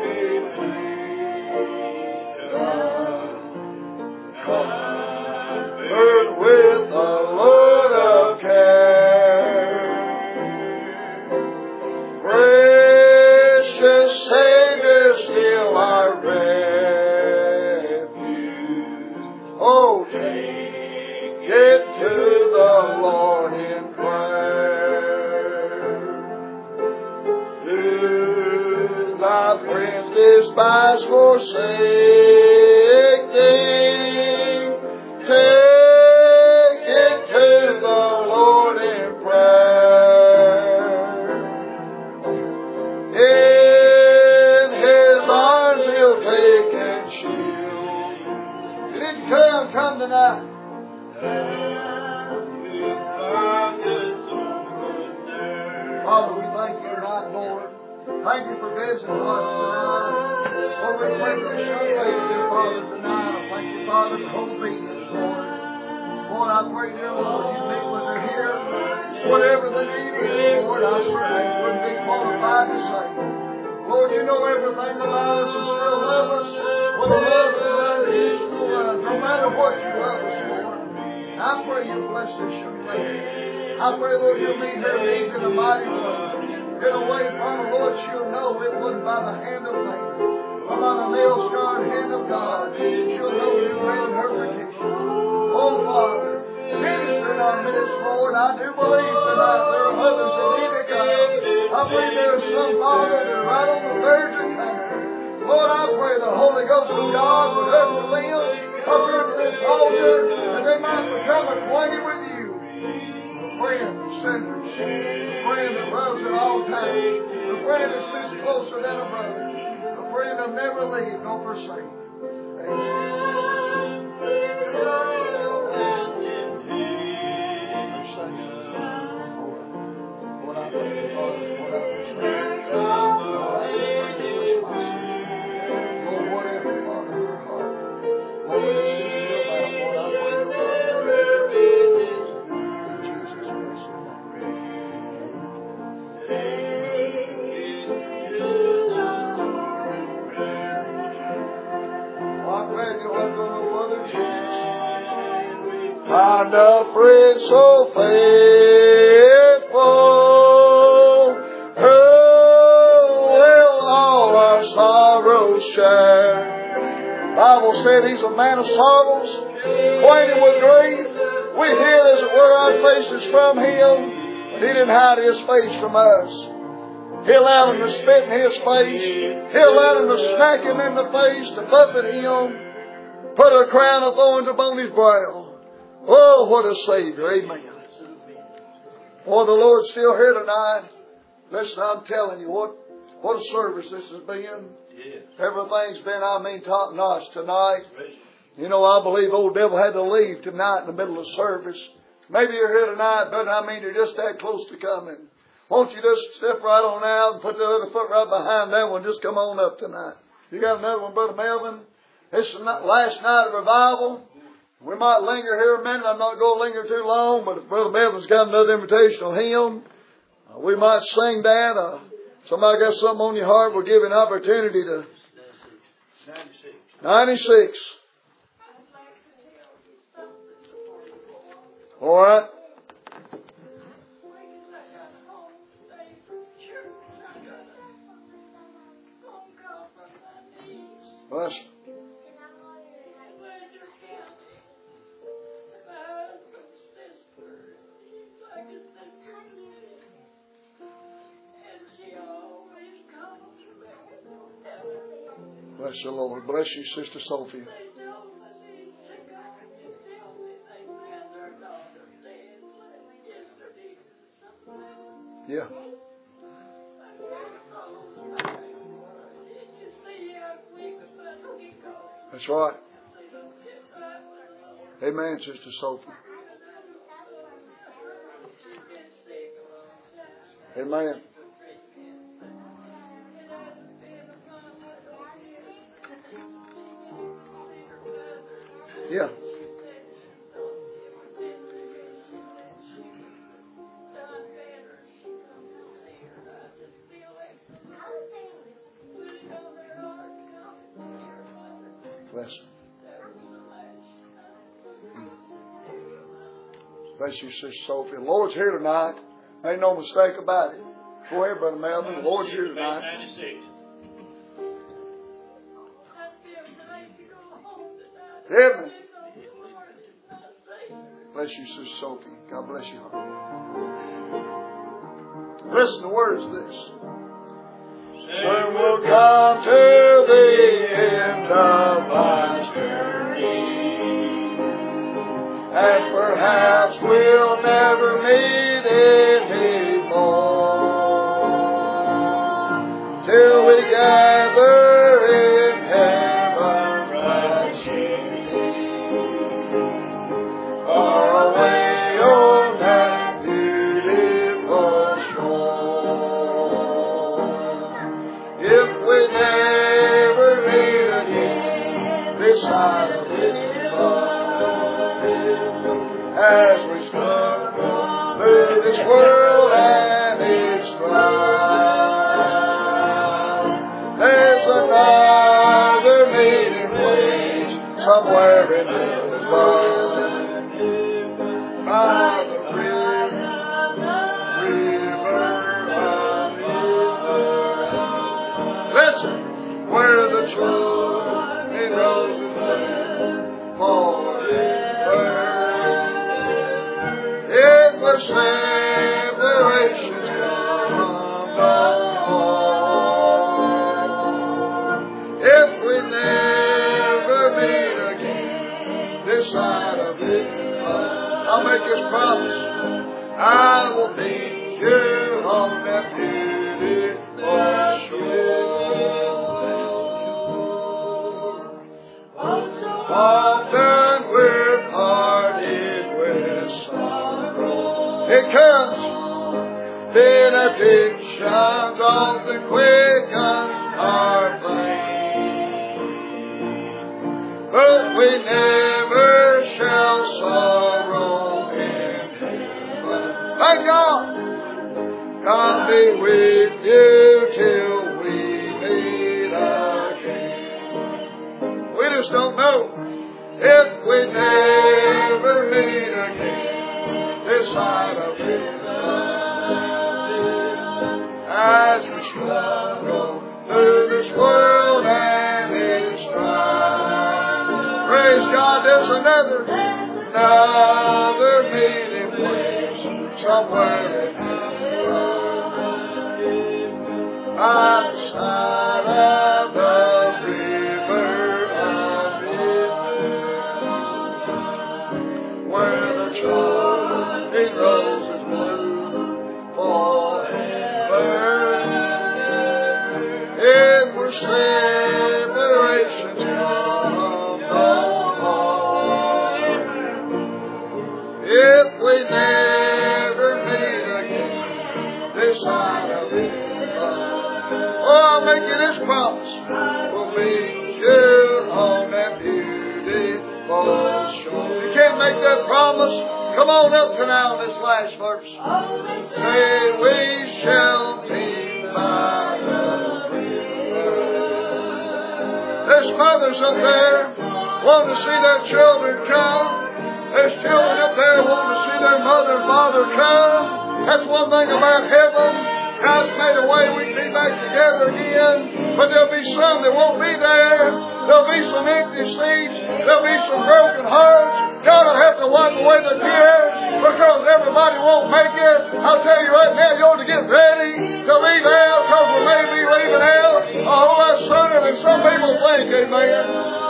Covered with a load of care. Precious Savior, still our refuge. Oh, take it to the Lord in prayer. Do thy friends despise, forsake thee? Take it to the Lord in prayer. In His arms He'll take and shield. You didn't come, come tonight. Father, we thank you tonight, Lord. Thank you for visiting us tonight. Lord, we pray for this young lady, dear Father, tonight. I thank you, Father, for obedience, Lord. Lord, I pray, dear Lord, you meet with her here. Whatever the need is, Lord, I certainly wouldn't be qualified to say. Lord, you know everything about us and still love us with a love that is love. No matter what, you love us, Lord. I pray you bless this young lady. I pray, Lord, you'll meet her needs in a mighty way. In a way, Father, Lord, she'll know it wasn't by the hand of man, but by the nail-scarred hand of God. She'll know you granted her petition. Oh, Father, minister in our midst, Lord. I do believe tonight there are others that need to come. I believe there is some, Father, that's right on the verge of coming. Lord, I pray the Holy Ghost of God would usher them up here to this altar, that they might become acquainted with you. A friend of sinners, a friend that loves at all times, a friend that sits closer than a brother, a friend that never leave nor forsake. Amen. Find a friend so faithful, who will all our sorrows share. The Bible said He's a man of sorrows, acquainted with grief. We hid, as it were, our faces from Him, but He didn't hide His face from us. He allowed them to spit in His face. He allowed them to smack Him in the face, to buffet Him, put a crown of thorns upon His brow. Oh, what a Savior. Amen. Boy, the Lord's still here tonight. Listen, I'm telling you, what, what a service this has been. Everything's been, I mean, top notch tonight. You know, I believe old devil had to leave tonight in the middle of service. Maybe you're here tonight, but I mean, you're just that close to coming. Won't you just step right on out and put the other foot right behind that one? Just come on up tonight. You got another one, Brother Melvin? This is the last night of revival. We might linger here a minute. I'm not going to linger too long, but if Brother Melvin's got another invitational hymn, uh, we might sing that. Uh, somebody got something on your heart, we'll give you an opportunity to. ninety-six. All right. Bless you. Bless you, Lord. Bless you, Sister Sophia. Yeah. That's right. Amen, Sister Sophie. Amen. Yeah. Bless you. Bless you, Sister Sophie. The Lord's here tonight. Ain't no mistake about it. Go ahead, Brother Melvin. The Lord's here tonight. Amen. Bless you, Sister Sophie. God bless you. Listen to the words of this. Soon we'll come to the end of life's journey, and perhaps we'll never meet anymore, till we gather in heaven's bright shade, far away on that beautiful shore. If we never meet again this side of this love, as we struggle through this world and its strife, there's another meeting place somewhere in this love, by the river, river of river. Listen, where the joy in roses bloom forever, if the separations come no more, if we never meet again this side of this love, I'll make this promise. I will meet you on that beautiful shore. Often we're parted with sorrow. It comes. Benedictions often quicken our pain, but we never shall sorrow in heaven. Thank God. God be with you till we meet again. We just don't know if we never meet meet again this side of heaven. As we struggle through this world and its strife. Praise God, there's another, another meeting place somewhere in heaven. On the side of the river of Israel, where the charming roses bloom forever. It was liberation's come no more. If we never meet again this side of it, oh, I'll make you this promise. We'll meet you on that beautiful shore. You can't make that promise? Come on up to now in this last verse. Say we shall meet by the river. There's mothers up there wanting to see their children come. There's children up there wanting to see their mother and father come. That's one thing about heaven. God's made a way we can be back together again. But there'll be some that won't be there. There'll be some empty seats. There'll be some broken hearts. God will have to wipe away the tears because everybody won't make it. I'll tell you right now, you ought to get ready to leave out because we may be leaving out a whole lot sooner than some people think, amen.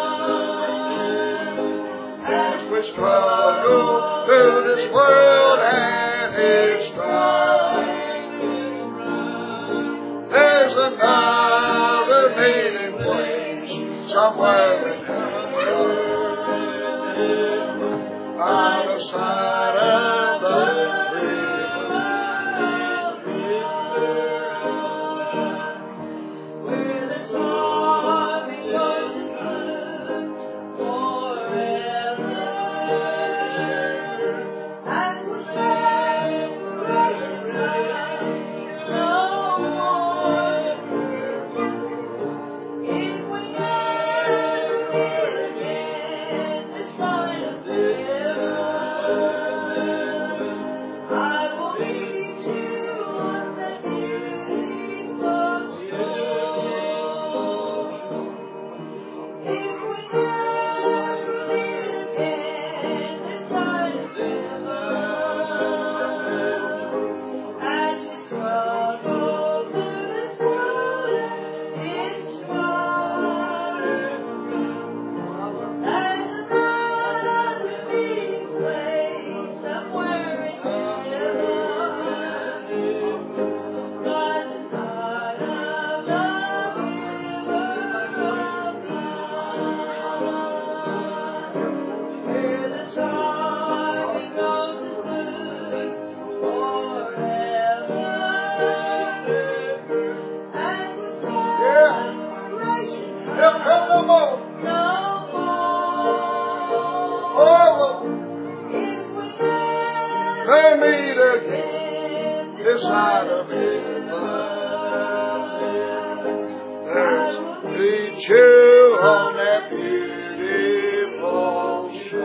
As we struggle through this world and its strife, there's another meeting place somewhere in heaven. On the side of the river, where the charming roses bloom forever, and was separation no more. If we never meet again this side of the river, I will meet you on the beautiful shore. If we never meet again this side of the river, as we struggle through this world and its strife, there's another meeting place somewhere in heaven. By the side of the river of life, where the charming roses bloom forever, and we separation Yep, come no more. no more. Oh, If we never they meet again again this side of heaven. There's meet you on that beautiful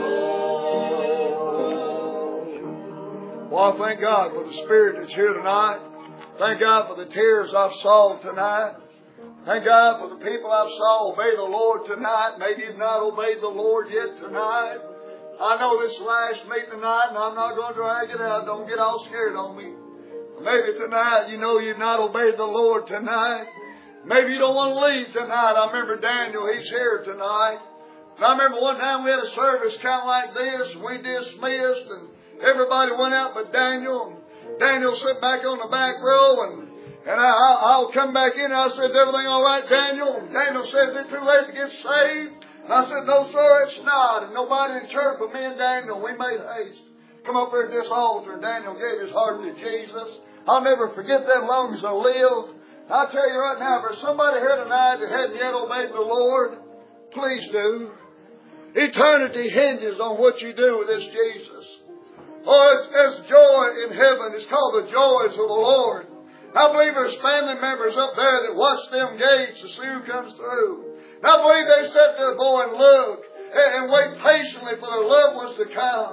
shore. Well, I thank God for the Spirit that's here tonight. Thank God for the tears I've saw tonight. Thank God for the people I've saw obey the Lord tonight. Maybe you've not obeyed the Lord yet tonight. I know this last meeting tonight, and I'm not going to drag it out. Don't get all scared on me. Maybe tonight you know you've not obeyed the Lord tonight. Maybe you don't want to leave tonight. I remember Daniel, he's here tonight. And I remember one time we had a service kind of like this, and we dismissed, and everybody went out but Daniel. And Daniel sat back on the back row, and, and I, I, I'll come back in, and I said, "Is everything all right, Daniel?" And Daniel said, "Is it too late to get saved?" And I said, "No, sir, it's not." And nobody in church but me and Daniel, we made haste. Come up here at this altar, and Daniel gave his heart to Jesus. I'll never forget that as long as I live. I'll tell you right now, if there's somebody here tonight that hadn't yet obeyed the Lord, please do. Eternity hinges on what you do with this Jesus. Oh, it's, it's joy in heaven. It's called the joys of the Lord. I believe there's family members up there that watch them gates to see who comes through. And I believe they sit there, boy, and look and, and wait patiently for their loved ones to come.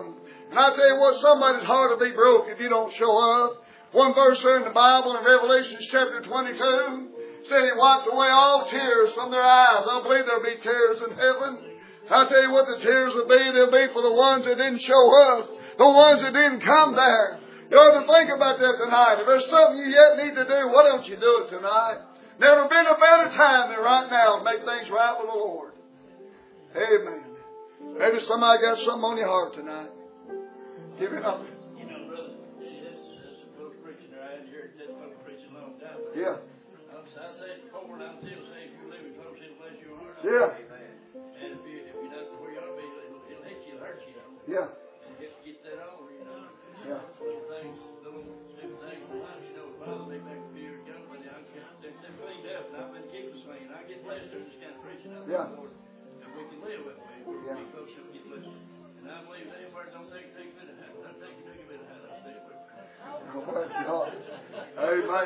And I tell you what, somebody's heart will be broke if you don't show up. One verse there in the Bible in Revelation chapter twenty-two said He wiped away all tears from their eyes. I believe there'll be tears in heaven. I tell you what the tears will be. They'll be for the ones that didn't show up. The ones that didn't come there. You ought to think about that tonight. If there's something you yet need to do, why don't you do it tonight? Never been a better time than right now to make things right with the Lord. Amen. Maybe somebody got something on your heart tonight. Give it up. You know, brother, this is a close preaching there. I had heard that close preaching a long time ago. Yeah. I'm, I said before, and I'm still saying, if you live in close, it'll bless your heart. Yeah. And if, you, if you're not where you ought to be, it'll, it'll hit you, it'll hurt you, you know. Yeah. And you have to get that over, you know. Yeah. Little things, little stupid things in life, you know, would bother me back a few years ago, but I'm, they're, they're cleaned up, and I've been keeping swinging. I get blessed through this kind of preaching. I Yeah. Lord, and we can live that way. We're Yeah. be close to get blessed. And I believe that word don't take, take a bit of hand. Don't take a bit of hand. I'll tell you what. Oh, bless your heart. Amen.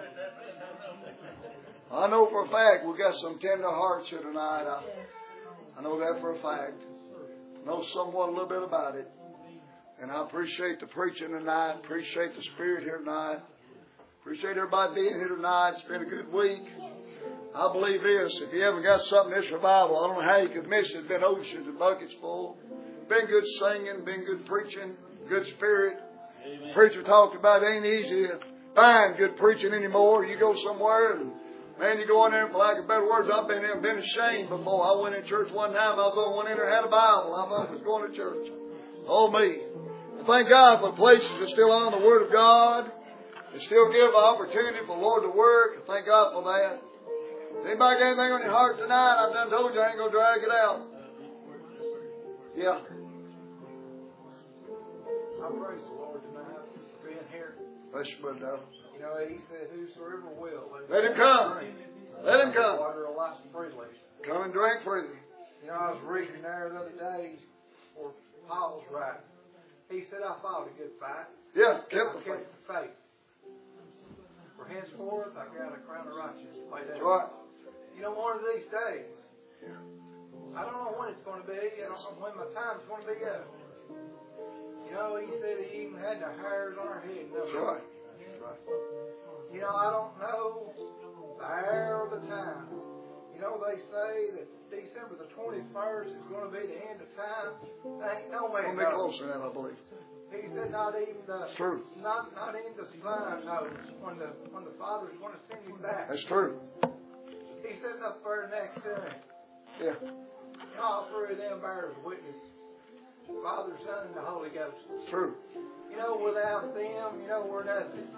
I know for a fact we got some tender hearts here tonight. I, I know that for a fact. I know somewhat a little bit about it. And I appreciate the preaching tonight. Appreciate the spirit here tonight. Appreciate everybody being here tonight. It's been a good week. I believe this. If you haven't got something in this revival, I don't know how you could miss it. It's been oceans and buckets full. Been good singing. Been good preaching. Good spirit. Amen. Preacher talked about it ain't easy to find good preaching anymore. You go somewhere and man, you go in there, for lack of better words, I've been in, been ashamed before. I went in church one time. I was the only one in there had a Bible. I thought I was going to church. Oh me! Thank God for places that still on the Word of God. They still give an opportunity for the Lord to work. Thank God for that. Anybody got anything on your heart tonight? I've done told you I ain't gonna drag it out. Yeah. I praise the Lord tonight for being here. Bless you, brother Darrell. You know, He said, whosoever will, Let him come. Let him come. Water of life freely. Come and drink freely. You know, I was reading there the other day where Paul's writing. He said, I fought a good fight. Yeah, I kept the kept faith. the faith. For henceforth, I got a crown of righteousness to lay down. That's right. You know, one of these days, Yeah. I don't know when it's going to be. I don't know when my time's going to be up. You know, he said he even had the hairs on our head. That's right. That's right. You know, I don't know the hour or the time. You know, they say that December the twenty-first is going to be the end of time. There ain't no man We'll be knows. closer than that, I believe. He said not even the It's true. not not even the Son knows when the when the Father's going to send him back. That's true. He's sitting up there next to him. Yeah. And all three of them bears witness. Father, Son, and the Holy Ghost. It's true. You know, without them, you know, we're nothing.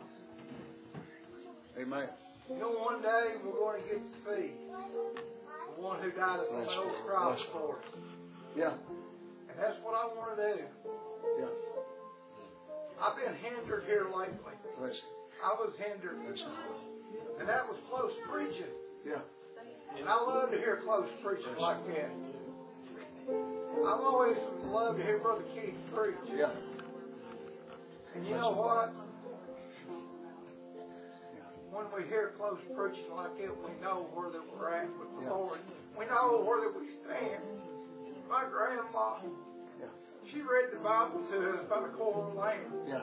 Amen. You know, one day we're going to get to see the one who died upon Bless the old you. cross Bless you. for us. Yeah. And that's what I want to do. Yeah. I've been hindered here lately. Bless you. I was hindered. Bless you. And that was close preaching. Yeah. And I love to hear close preaching like that. I've always loved to hear Brother Keith preach. Yeah. And you know what? When we hear close preaching like it, we know where that we're at with the Yeah. Lord. We know where that we stand. My grandma, Yeah. she read the Bible to us by the core of the land. Yeah.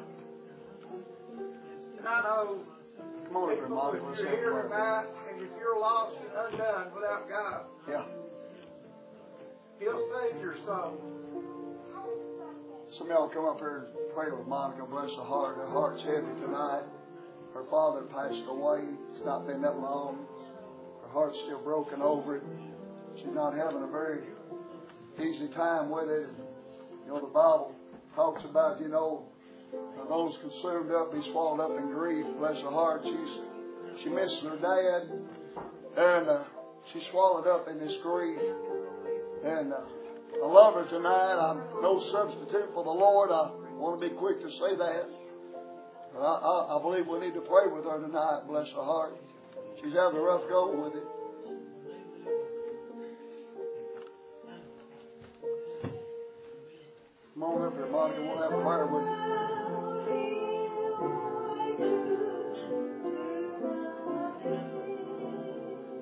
And I know Come on, people, everybody. if Let's you're have here prayer. tonight and if you're lost and undone without God, Yeah. He'll save your soul. Some of y'all come up here and pray with Monica. Bless her heart. Her heart's heavy tonight. Her father passed away. It's not been that long. Her heart's still broken over it. She's not having a very easy time with it. You know, the Bible talks about, you know, those consumed up, be swallowed up in grief. Bless her heart. She's, she misses her dad. And uh, she's swallowed up in this grief. And uh, I love her tonight. I'm no substitute for the Lord. I want to be quick to say that. But I, I, I believe we need to pray with her tonight. Bless her heart. She's having a rough go with it. Come on up here, Monica. We'll have a prayer with you.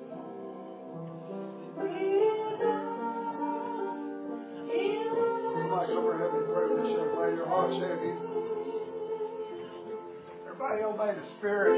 Come mic over and help me pray with this young lady. Your heart's heavy. Everybody obey the Spirit.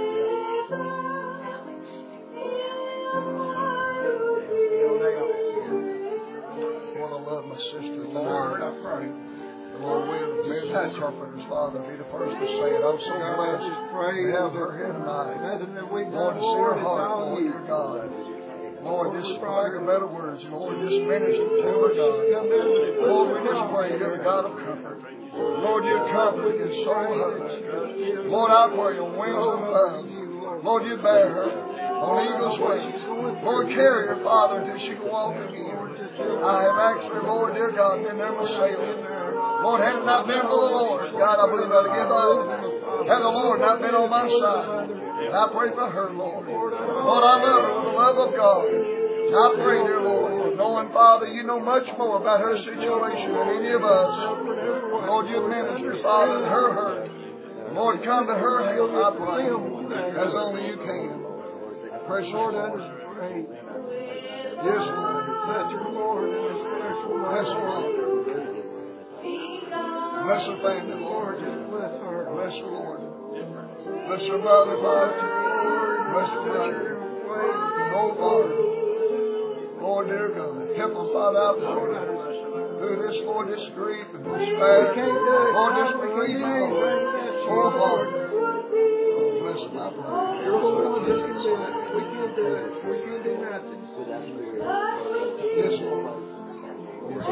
Lord, I love my sister. Lord, I pray. Lord, we have minister comforters, Father, be the first to say it. I'm so blessed to have her here tonight. Lord, to see her heart, Lord, dear God. Lord, just for lack of better words, Lord, just minister to her, God. Lord, we just pray you're the God of comfort. Lord, you comfort your soul hurts. Lord, I pray on wings of love. Lord, you bear her on eagle's wings. Lord, carry her, Father, until she can walk again. I have actually, Lord, dear God, been there myself. Lord, had it not been for the Lord, God, I believe I'd give up. Had the Lord not been on my side, and I pray for her, Lord. Lord, I love her with the love of God. I pray, dear Lord, knowing, Father, you know much more about her situation than any of us. Lord, you minister, Father, to her hurt. Lord, come to her help, I pray, as only you can. Precious Lord, I just pray. Yes, Lord. Bless her, Lord. Bless her, Lord. Bless her family, Lord. Bless her. Bless her, Lord. Bless her mother, Father. Bless her brother. Oh, Father. Lord, dear God. Help them, Father, I pray. Through this, Lord, this grief and despair. Lord, this relief, Lord. Oh, Father. Oh, bless them, I pray. You're the one who can do it. We can't do it. We can't do nothing. Yes, Lord. Yes.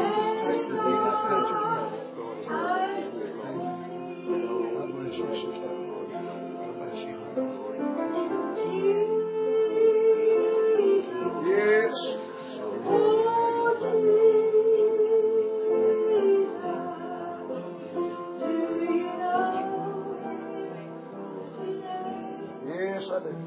God bless you, sister. God bless you. Yes. Yes, I do.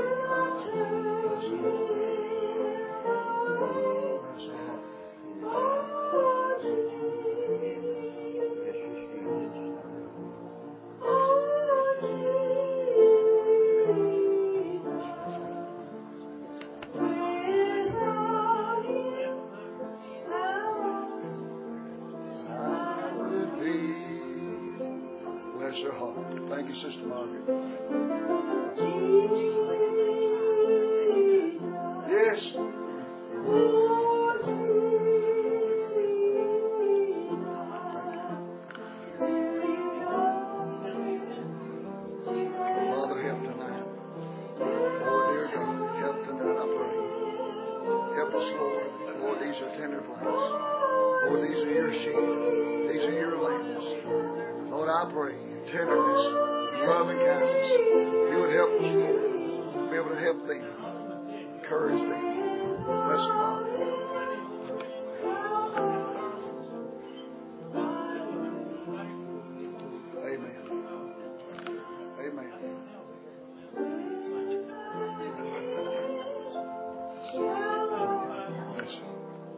Bless her heart. Thank you, Sister Margaret. Yes. Father, help tonight. Oh, dear God, help tonight, I pray. Help us, Lord. Lord, these are tender places. Lord, these are your sheep. These are your lambs. Lord, I pray tenderness, love, and kindness. You would help us, Lord, be able to help them, encourage them. Bless them, Father. Amen. Amen. Bless you.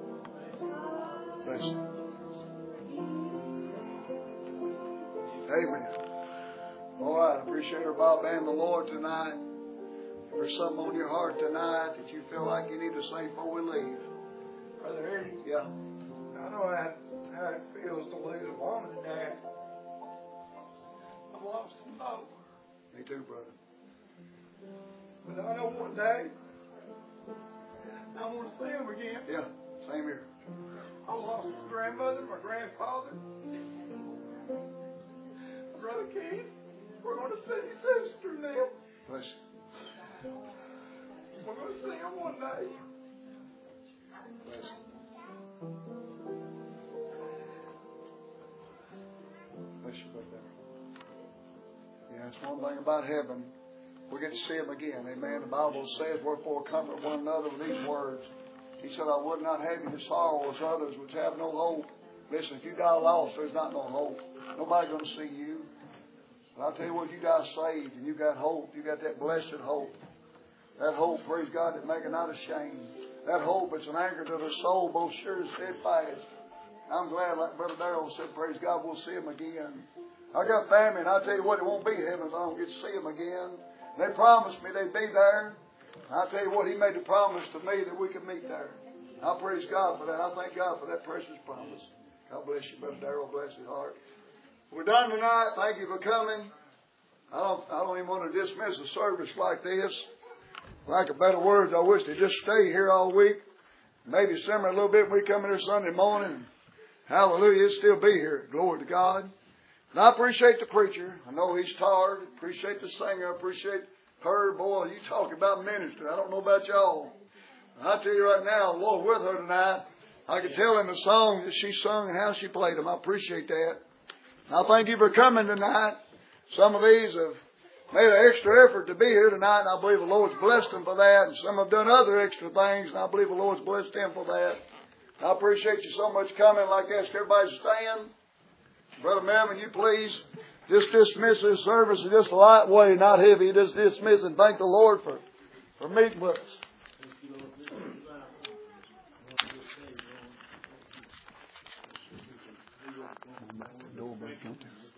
Bless you. Amen. All right, I appreciate our Bob and the Lord tonight. If there's something on your heart tonight that you feel like you need to say before we leave. Brother Eddie. Yeah. I know how, how it feels to lose a woman and dad. I've lost them both. Me too, brother. But I know one day I'm going to see them again. Yeah, same here. I lost my grandmother, my grandfather, Brother Keith. We're going to see your sister now. Bless you. We're going to see him one day. Bless you. Bless you, brother. Yeah, it's one thing about heaven. We get to see him again. Amen. The Bible says, wherefore comfort one another with these words. He said, I would not have you to sorrow as others which have no hope. Listen, if you die lost, there's not no hope. Nobody's going to see you. But I'll tell you what, you die saved and you got hope. You got that blessed hope. That hope, praise God, that make it not ashamed. That hope, it's an anchor to the soul, both sure and steadfast. I'm glad, like Brother Darrell said, praise God, we'll see him again. I got family, and I'll tell you what, it won't be heaven if I don't get to see him again. They promised me they'd be there. I'll tell you what, he made the promise to me that we could meet there. I praise God for that. I thank God for that precious promise. God bless you, Brother Darrell. Bless his heart. We're done tonight. Thank you for coming. I don't, I don't even want to dismiss a service like this. Like a better words, I wish they'd just stay here all week. Maybe simmer a little bit when we come in here Sunday morning. Hallelujah, it'll still be here. Glory to God. And I appreciate the preacher. I know he's tired. Appreciate the singer. I appreciate her. Boy, you talk about ministry. I don't know about y'all. I tell you right now, the Lord with her tonight. I can tell in the songs that she sung and how she played them. I appreciate that. And I thank you for coming tonight. Some of these have made an extra effort to be here tonight, and I believe the Lord's blessed them for that. And some have done other extra things, and I believe the Lord's blessed them for that. I appreciate you so much coming. I'd like to ask everybody to stand. Brother Melvin, you please just dismiss this service in just a light way, not heavy. Just dismiss and thank the Lord for, for meeting with us. Door back, don't you?